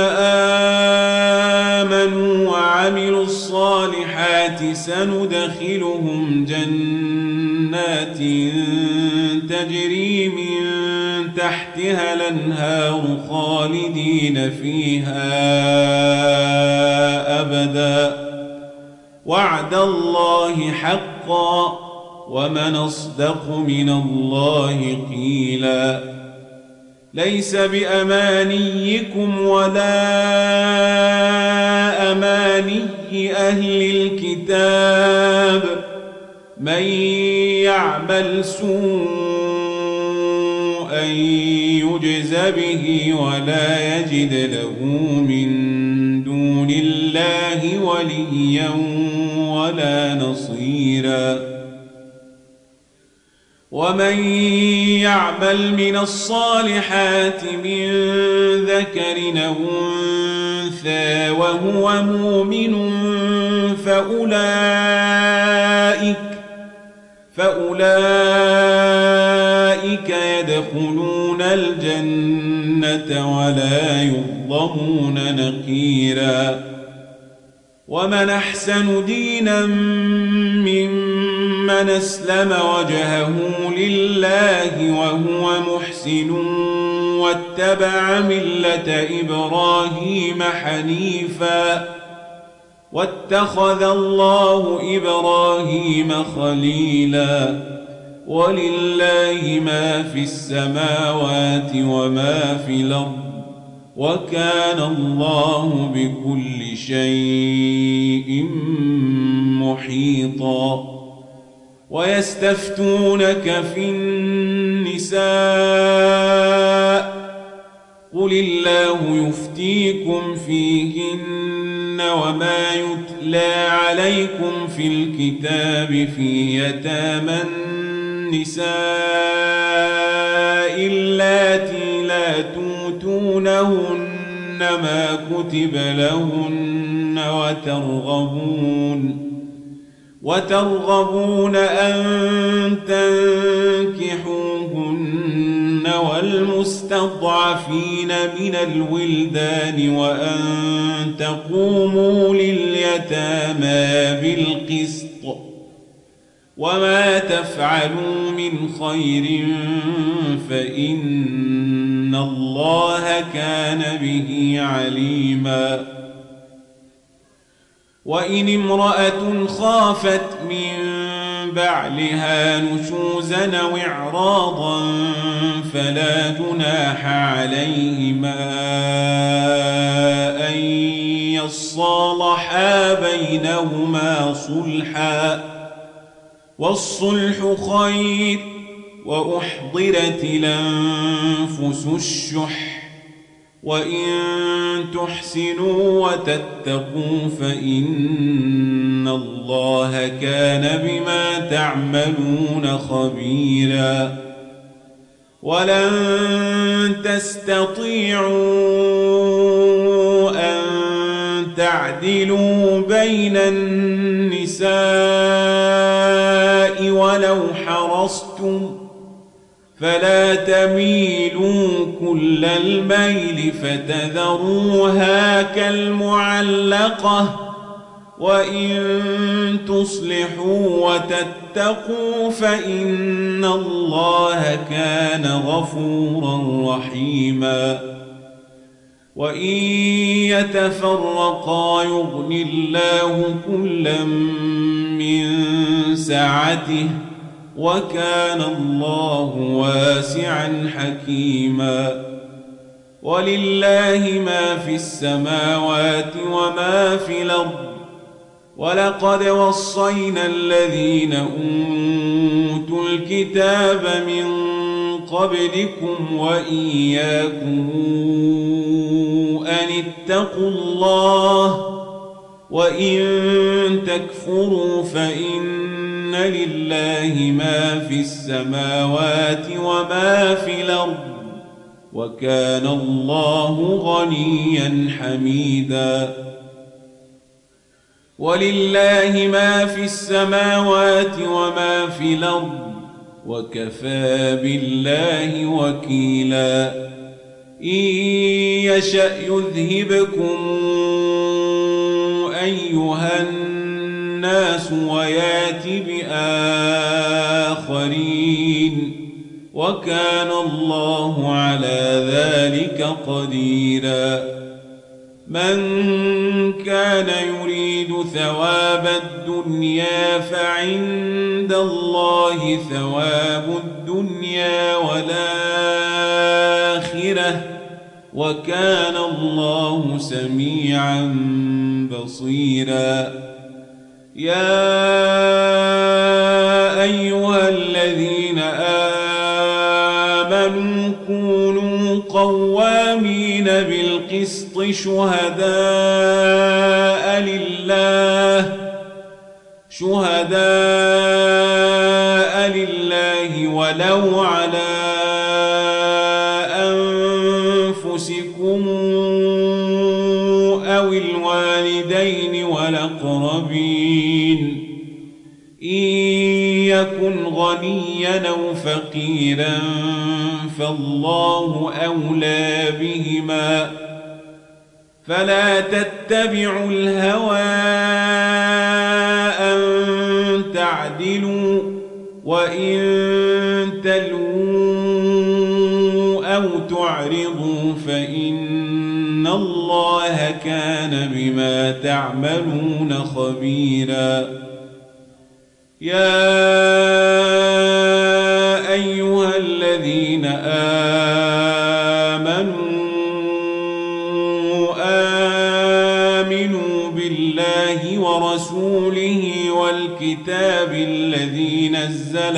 آمنوا وعملوا الصالحات سندخلهم جنات تجري من تحتها الأنهار خالدين فيها أبدا وعد الله حقا ومن أصدق من الله قيلا ليس بأمانيكم ولا أماني أهل الكتاب من يعمل سوءا يجز به ولا يجد له من دون الله وليا ولا نصيرا ومن يعمل من الصالحات من ذكر أو أنثى وهو مؤمن فأولئك يدخلون الجنة ولا يظلمون نقيرا ومن أحسن دينا ممن أسلم وجهه لله وهو محسن واتبع ملة إبراهيم حنيفا واتخذ الله إبراهيم خليلا ولله ما في السماوات وما في الأرض وكان الله بكل شيء محيطا ويستفتونك في النساء قل الله يفتيكم فيهن وما يتلى عليكم في الكتاب في يتامى النساء اللاتي لا تؤتونهن ما كتب لهن وترغبون أن تنكحوهن والمستضعفين من الولدان وأن تقوموا لليتامى بالقسط وما تفعلوا من خير فإن الله كان به عليما وإن امرأة خافت من بعلها نشوزا أو إعراضا فلا جناح عليهما أن يصالحا بينهما صلحا والصلح خير وأحضرت الأنفس الشح وإن تحسنوا وتتقوا فإن الله كان بما تعملون خبيرا ولن تستطيعوا أن تعدلوا بين النساء ولو حرصتم فلا تميلوا كل الميل فتذروها كالمعلقة وإن تصلحوا وتتقوا فإن الله كان غفورا رحيما وإن يتفرقا يغن الله كلا من سعته وكان الله واسعا حكيما ولله ما في السماوات وما في الأرض ولقد وصينا الذين أوتوا الكتاب من قبلكم وإياكم أن اتقوا الله وإن تكفروا فإن لله ما في السماوات وما في الأرض وكان الله غنيا حميدا ولله ما في السماوات وما في الأرض وكفى بالله وكيلا إن يشأ يذهبكم أيها الناس ويات بآخرين وكان الله على ذلك قديرا من كان يريد ثواب الدنيا فعند الله ثواب الدنيا والآخرة وكان الله سميعا بصيرا يا أيها الذين آمنوا كونوا قوامين بالقسط شهداء لله ولو على أنفسكم أو الوالدين والأقربين إن يكن غنيا أو فقيرا فالله أولى بهما فلا تتبعوا الهوى أن تعدلوا وإن تلووا أو تعرضوا فإن الله كان بما تعملون خبيرا يا أيها الذين آمنوا بالله ورسوله والكتاب الذي نزل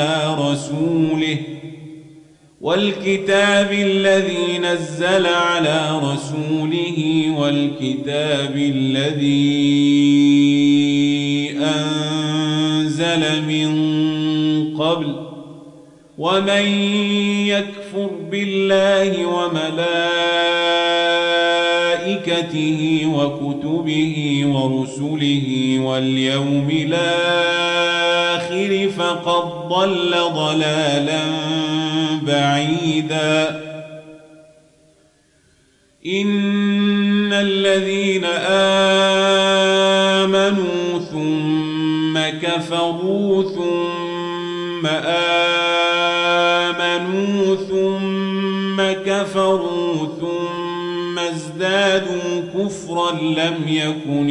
على رسوله والكتاب الذي أنزل من قبل ومن يكفر بالله وملائكته وكتبه ورسله واليوم الآخر فقد ضل ضلالا بعيدا إن الذين آمنوا ثم كفروا ثم آمنوا ثم كفروا ثم ازدادوا كفرا لم يكن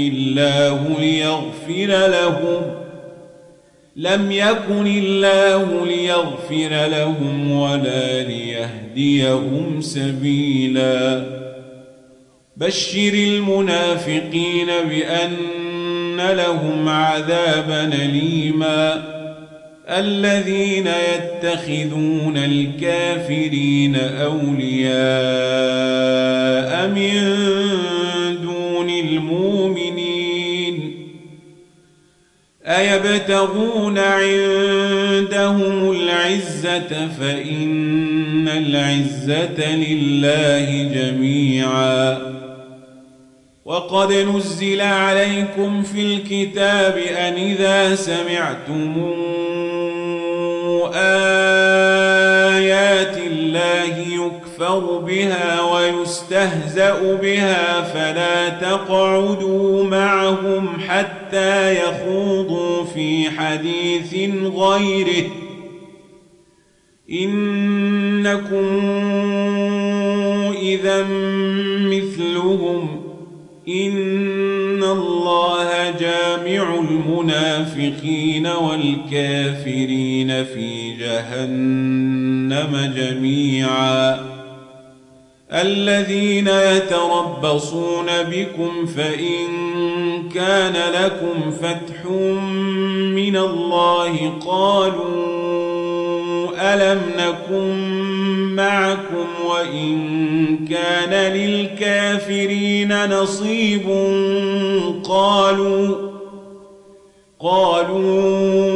الله ليغفر لهم ولا ليهديهم سبيلا بشر المنافقين بأن لهم عذابا أليما الذين يتخذون الكافرين أولياء من دون المؤمنين أيبتغون عندهم العزة فإن العزة لله جميعا وقد نزل عليكم في الكتاب أن إذا سمعتم آيات الله يكفر بها ويستهزأ بها فلا تقعدوا معهم حتى يخوضوا في حديث غيره إنكم إذا مثلهم إن الله جامع المنافقين والكافرين في جهنم جميعا الذين يتربصون بكم فإن كان لكم فتح من الله قالوا ألم نكن معكم وإن كان للكافرين نصيب قالوا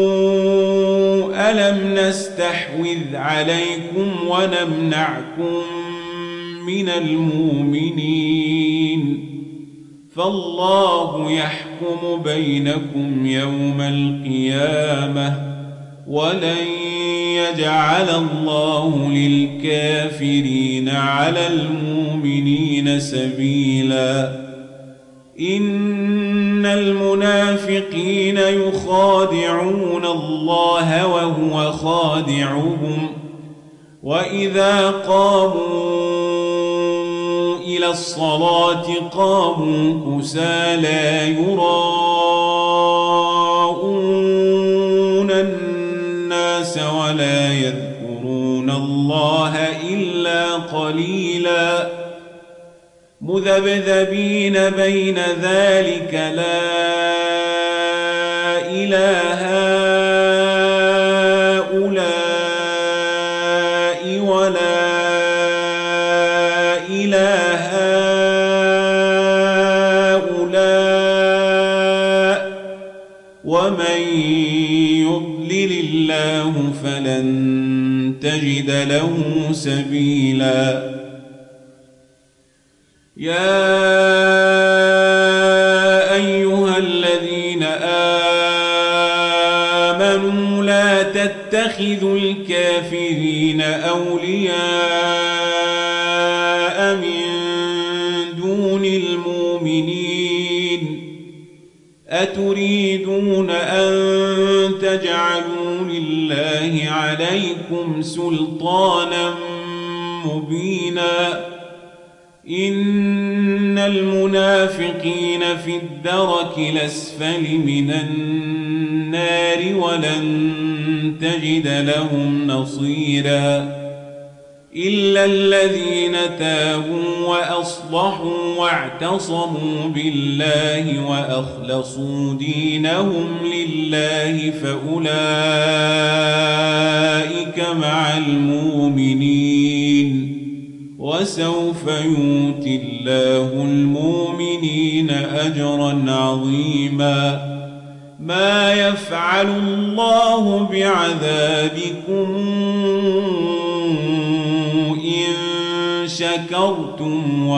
ألم نستحوذ عليكم ونمنعكم من المؤمنين فالله يحكم بينكم يوم القيامة ولن يجعل الله للكافرين على المؤمنين سبيلا إن المنافقين يخادعون الله وهو خادعهم وإذا قاموا إلى الصلاة قاموا كسالى يراءون الناس ولا يذكرون الله إلا قليلا مذبذبين بين ذلك لا إله هؤلاء ولا إله هؤلاء ومن يضلل الله فلن تجد له سبيلا يا أيها الذين آمنوا لا تتخذوا الكافرين أولياء من دون المؤمنين أتريدون أن تجعلوا لله عليكم سلطانا مبينا إن المنافقين في الدرك الأسفل من النار ولن تجد لهم نصيرا إلا الذين تابوا وأصلحوا واعتصموا بالله وأخلصوا دينهم لله فأولئك مع المؤمنين وسوف يؤتي الله المؤمنين أجرا عظيما ما يفعل الله بعذابكم إن شكرتم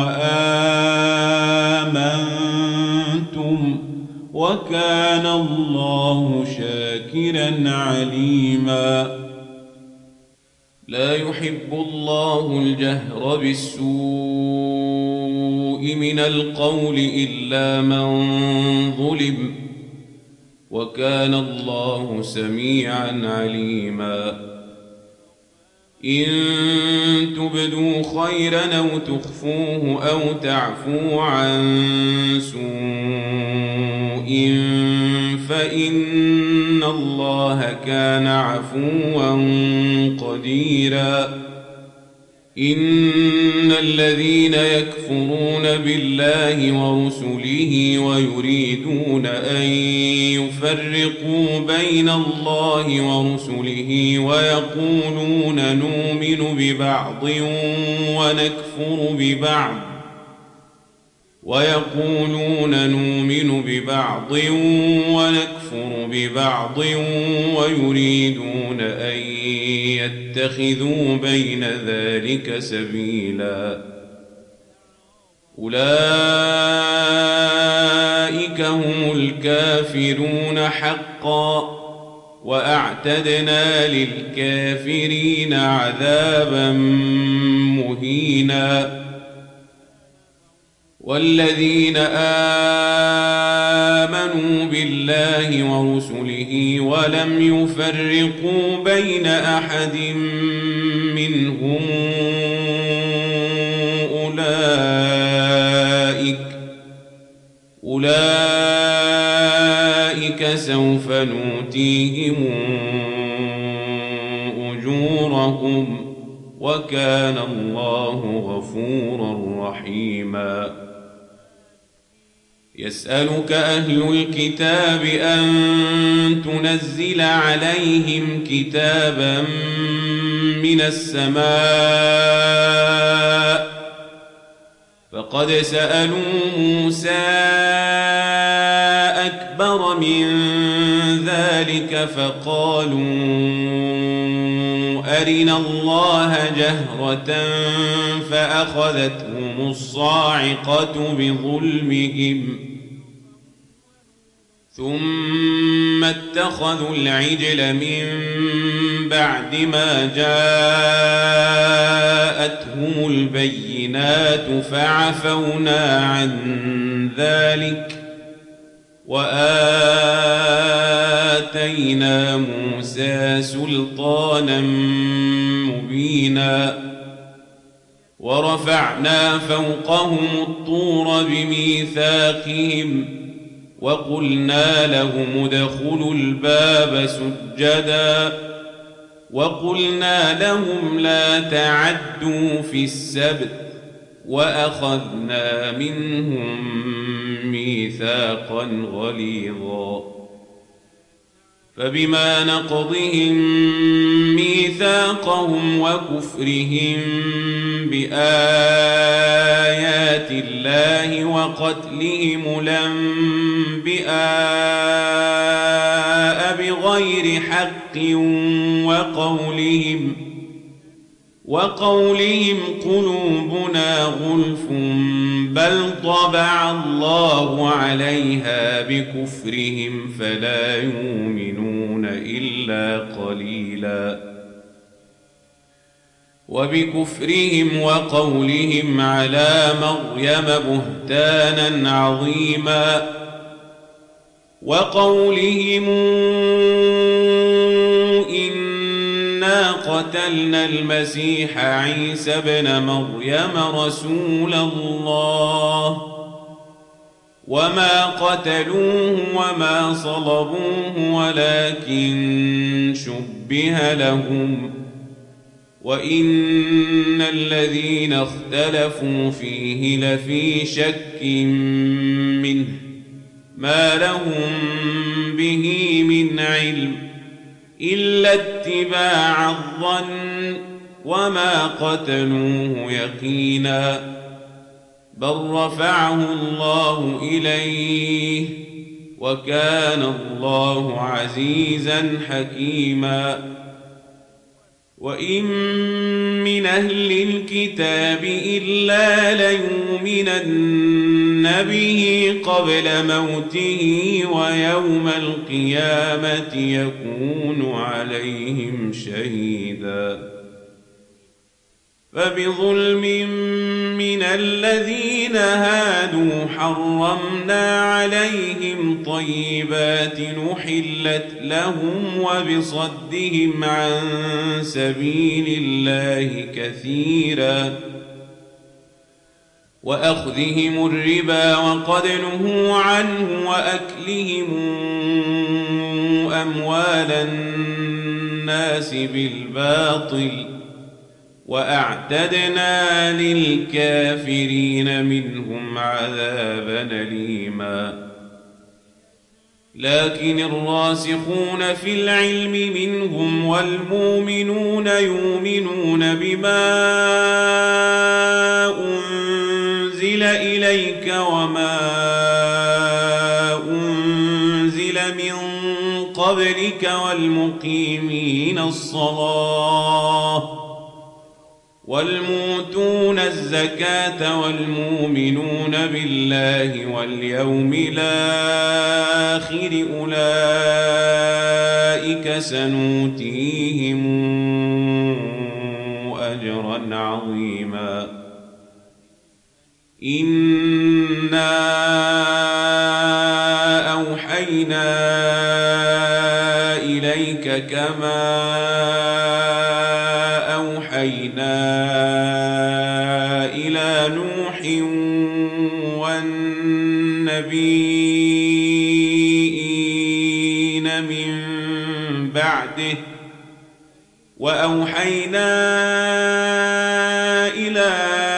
وآمنتم وكان الله شاكرا عليما لا يحب الله الجهر بالسوء من القول إلا من ظلم وكان الله سميعا عليما إن تبدوا خيرا أو تخفوه أو تعفوا عن سوء فإن الله كان عفوا قديرا إن الذين يكفرون بالله ورسله ويريدون أن يفرقوا بين الله ورسله ويقولون نؤمن ببعض ونكفر ببعض ويريدون أن يتخذوا بين ذلك سبيلا أولئك هم الكافرون حقا وأعتدنا للكافرين عذابا مهينا والذين آمنوا بالله ورسله ولم يفرقوا بين أحد منهم أولئك سوف نؤتيهم أجورهم وكان الله غفورا رحيما. يسألك أهل الكتاب أن تنزل عليهم كتابا من السماء فقد سألوا موسى أكبر من ذلك فقالوا أرنا الله جهرة فأخذتهم الصاعقة بظلمهم ثم اتخذوا العجل من بعد ما جاءتهم البينات فعفونا عن ذلك وآتينا موسى سلطانا مبينا ورفعنا فوقهم الطور بميثاقهم وقلنا لهم ادخلوا الباب سجدا وقلنا لهم لا تعدوا في السبت وأخذنا منهم ميثاقا غليظا فبما نقضهم ميثاقهم وكفرهم بآيات الله وقتلهم الأنبياء بغير حق وقولهم قلوبنا غلف بل طبع الله عليها بكفرهم فلا يؤمنون إلا قليلا وبكفرهم وقولهم على مريم بهتانا عظيما وقولهم إنا قتلنا المسيح عيسى ابن مريم رسول الله وما قتلوه وما صلبوه ولكن شبه لهم وإن الذين اختلفوا فيه لفي شك منه ما لهم به من علم إلا اتباع الظن وما قتلوه يقينا بل رفعه الله إليه وكان الله عزيزا حكيما. وإن من أهل الكتاب إلا ليؤمنن به قبل موته ويوم القيامة يكون عليهم شهيدا فبظلم من الذين هادوا حرمنا عليهم طيبات نحلت لهم وبصدهم عن سبيل الله كثيرا وأخذهم الربا وقد نهوا عنه وأكلهم أموال الناس بالباطل وأعتدنا للكافرين منهم عذابا أليما. لكن الراسخون في العلم منهم والمؤمنون يؤمنون بما أنزل إليك وما أنزل من قبلك والمقيمين الصلاة والمؤتون الزكاة والمؤمنون بالله واليوم الآخر أولئك سنؤتيهم أجرا عظيما. إنا أوحينا إليك كما أوحينا إلى نوح والنبيين من بعده وأوحينا إلى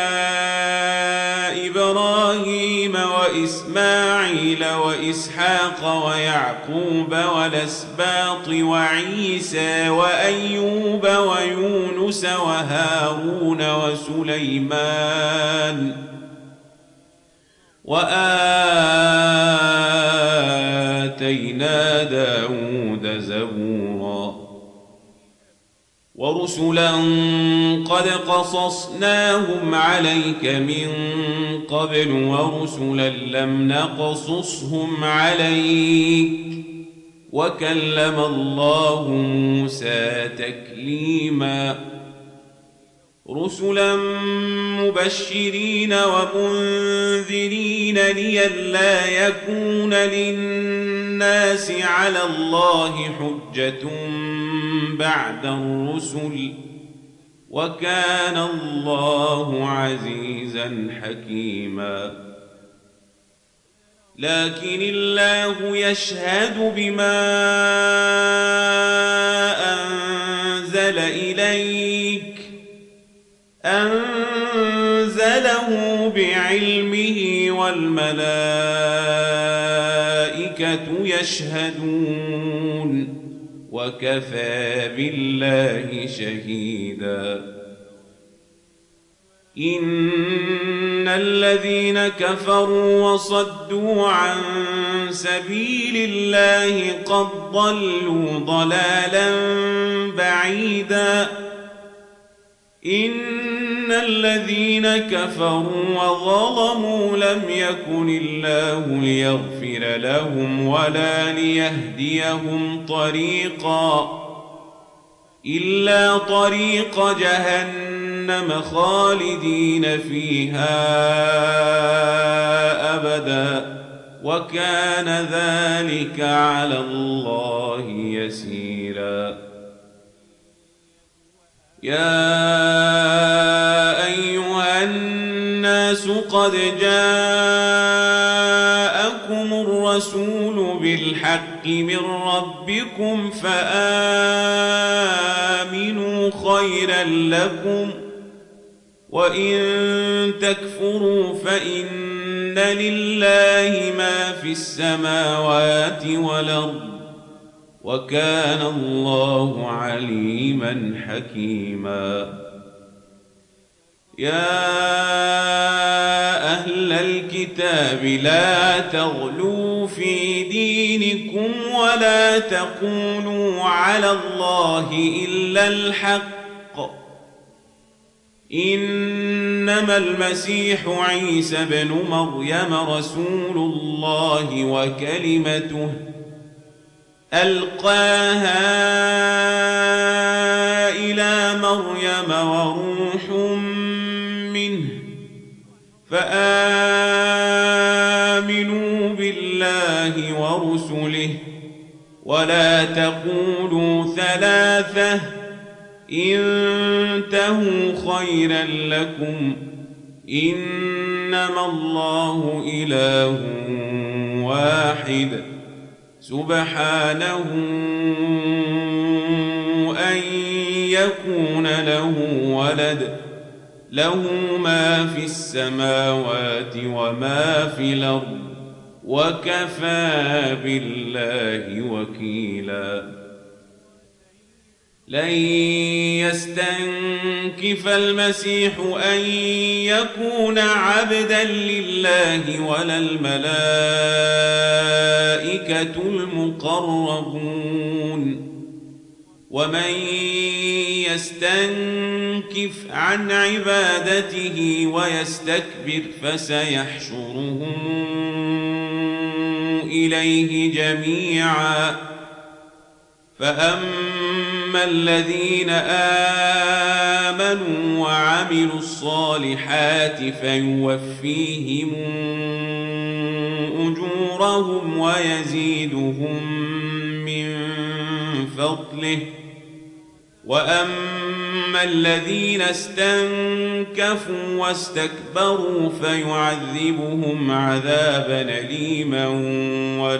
إبراهيم وإسماعيل وإسحاق ويعقوب والأسباط وعيسى وأيوب ويونس وهارون وسليمان وآتينا داود زبورا ورسلا قد قصصناهم عليك من قبل ورسلا لم نقصصهم عليك وكلم الله موسى تكليما رسلا مبشرين ومنذرين لئلا يكون للناس على الله حجة بعد الرسل وكان الله عزيزا حكيما لكن الله يشهد بما أنزل إليك أنزله بعلمه والملائكة يشهدون وكفى بالله شهيدا إن الذين كفروا وصدوا عن سبيل الله قد ضلوا ضلالا بعيدا إن الذين كفروا وظلموا لم يكن الله ليغفر لهم ولا ليهديهم طريقا إلا طريق جهنم خالدين فيها أبدا وكان ذلك على الله يسيرا يا أيها الناس قد جاءكم الرسول بالحق من ربكم فآمنوا خيرا لكم وإن تكفروا فإن لله ما في السماوات والأرض وكان الله عليما حكيما يا أهل الكتاب لا تغلوا في دينكم ولا تقولوا على الله إلا الحق إنما المسيح عيسى بن مريم رسول الله وكلمته ألقاها إلى مريم وروح منه فآمنوا بالله ورسله ولا تقولوا ثلاثة انتهوا خيرا لكم إنما الله إله واحد سبحانه أن يكون له ولد له ما في السماوات وما في الأرض وكفى بالله وكيلا لن يستنكف المسيح أن يكون عبدا لله ولا الملائكة المقربون ومن يستنكف عن عبادته ويستكبر فسيحشرهم إليه جميعا فأما الذين آمنوا وعملوا الصالحات فيوفيهم أجورهم ويزيدهم من فضله وأما الذين استنكفوا واستكبروا فيعذبهم عذابا أليما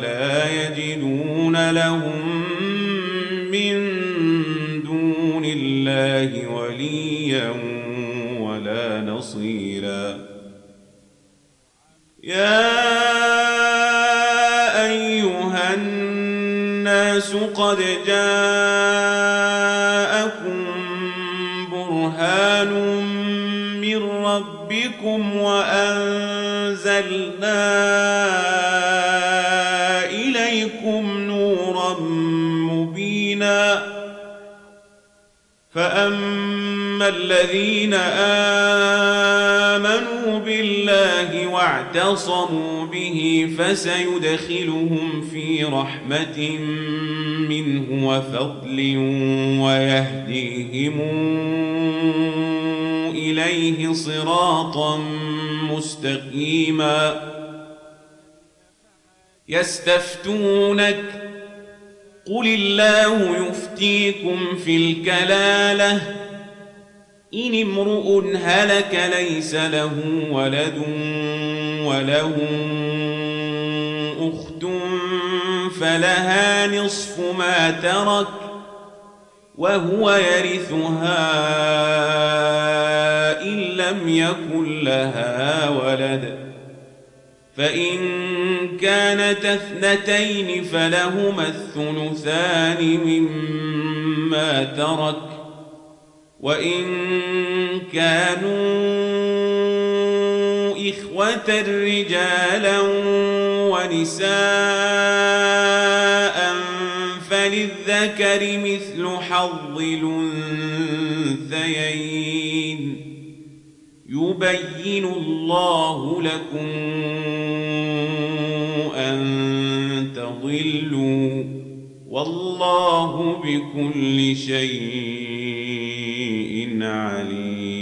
ولا يجدون لهم من دون الله بالله وليا ولا نصيرا يا أيها الناس قد جاءكم برهان من ربكم وأنزلنا إليكم نورا مبينا فأما الذين آمنوا بالله واعتصموا به فسيدخلهم في رحمة منه وفضل ويهديهم إليه صراطا مستقيما يستفتونك قل الله يفتيكم في الكلالة إن امرؤ هلك ليس له ولد وله أخت فلها نصف ما ترك وهو يرثها إن لم يكن لها ولد فإن كانت اثنتين فلهما الثلثان مما ترك وإن كانوا إخوة رجالا ونساء فللذكر مثل حظ الأنثيين يبين الله لكم أن تضلوا والله بكل شيء عليم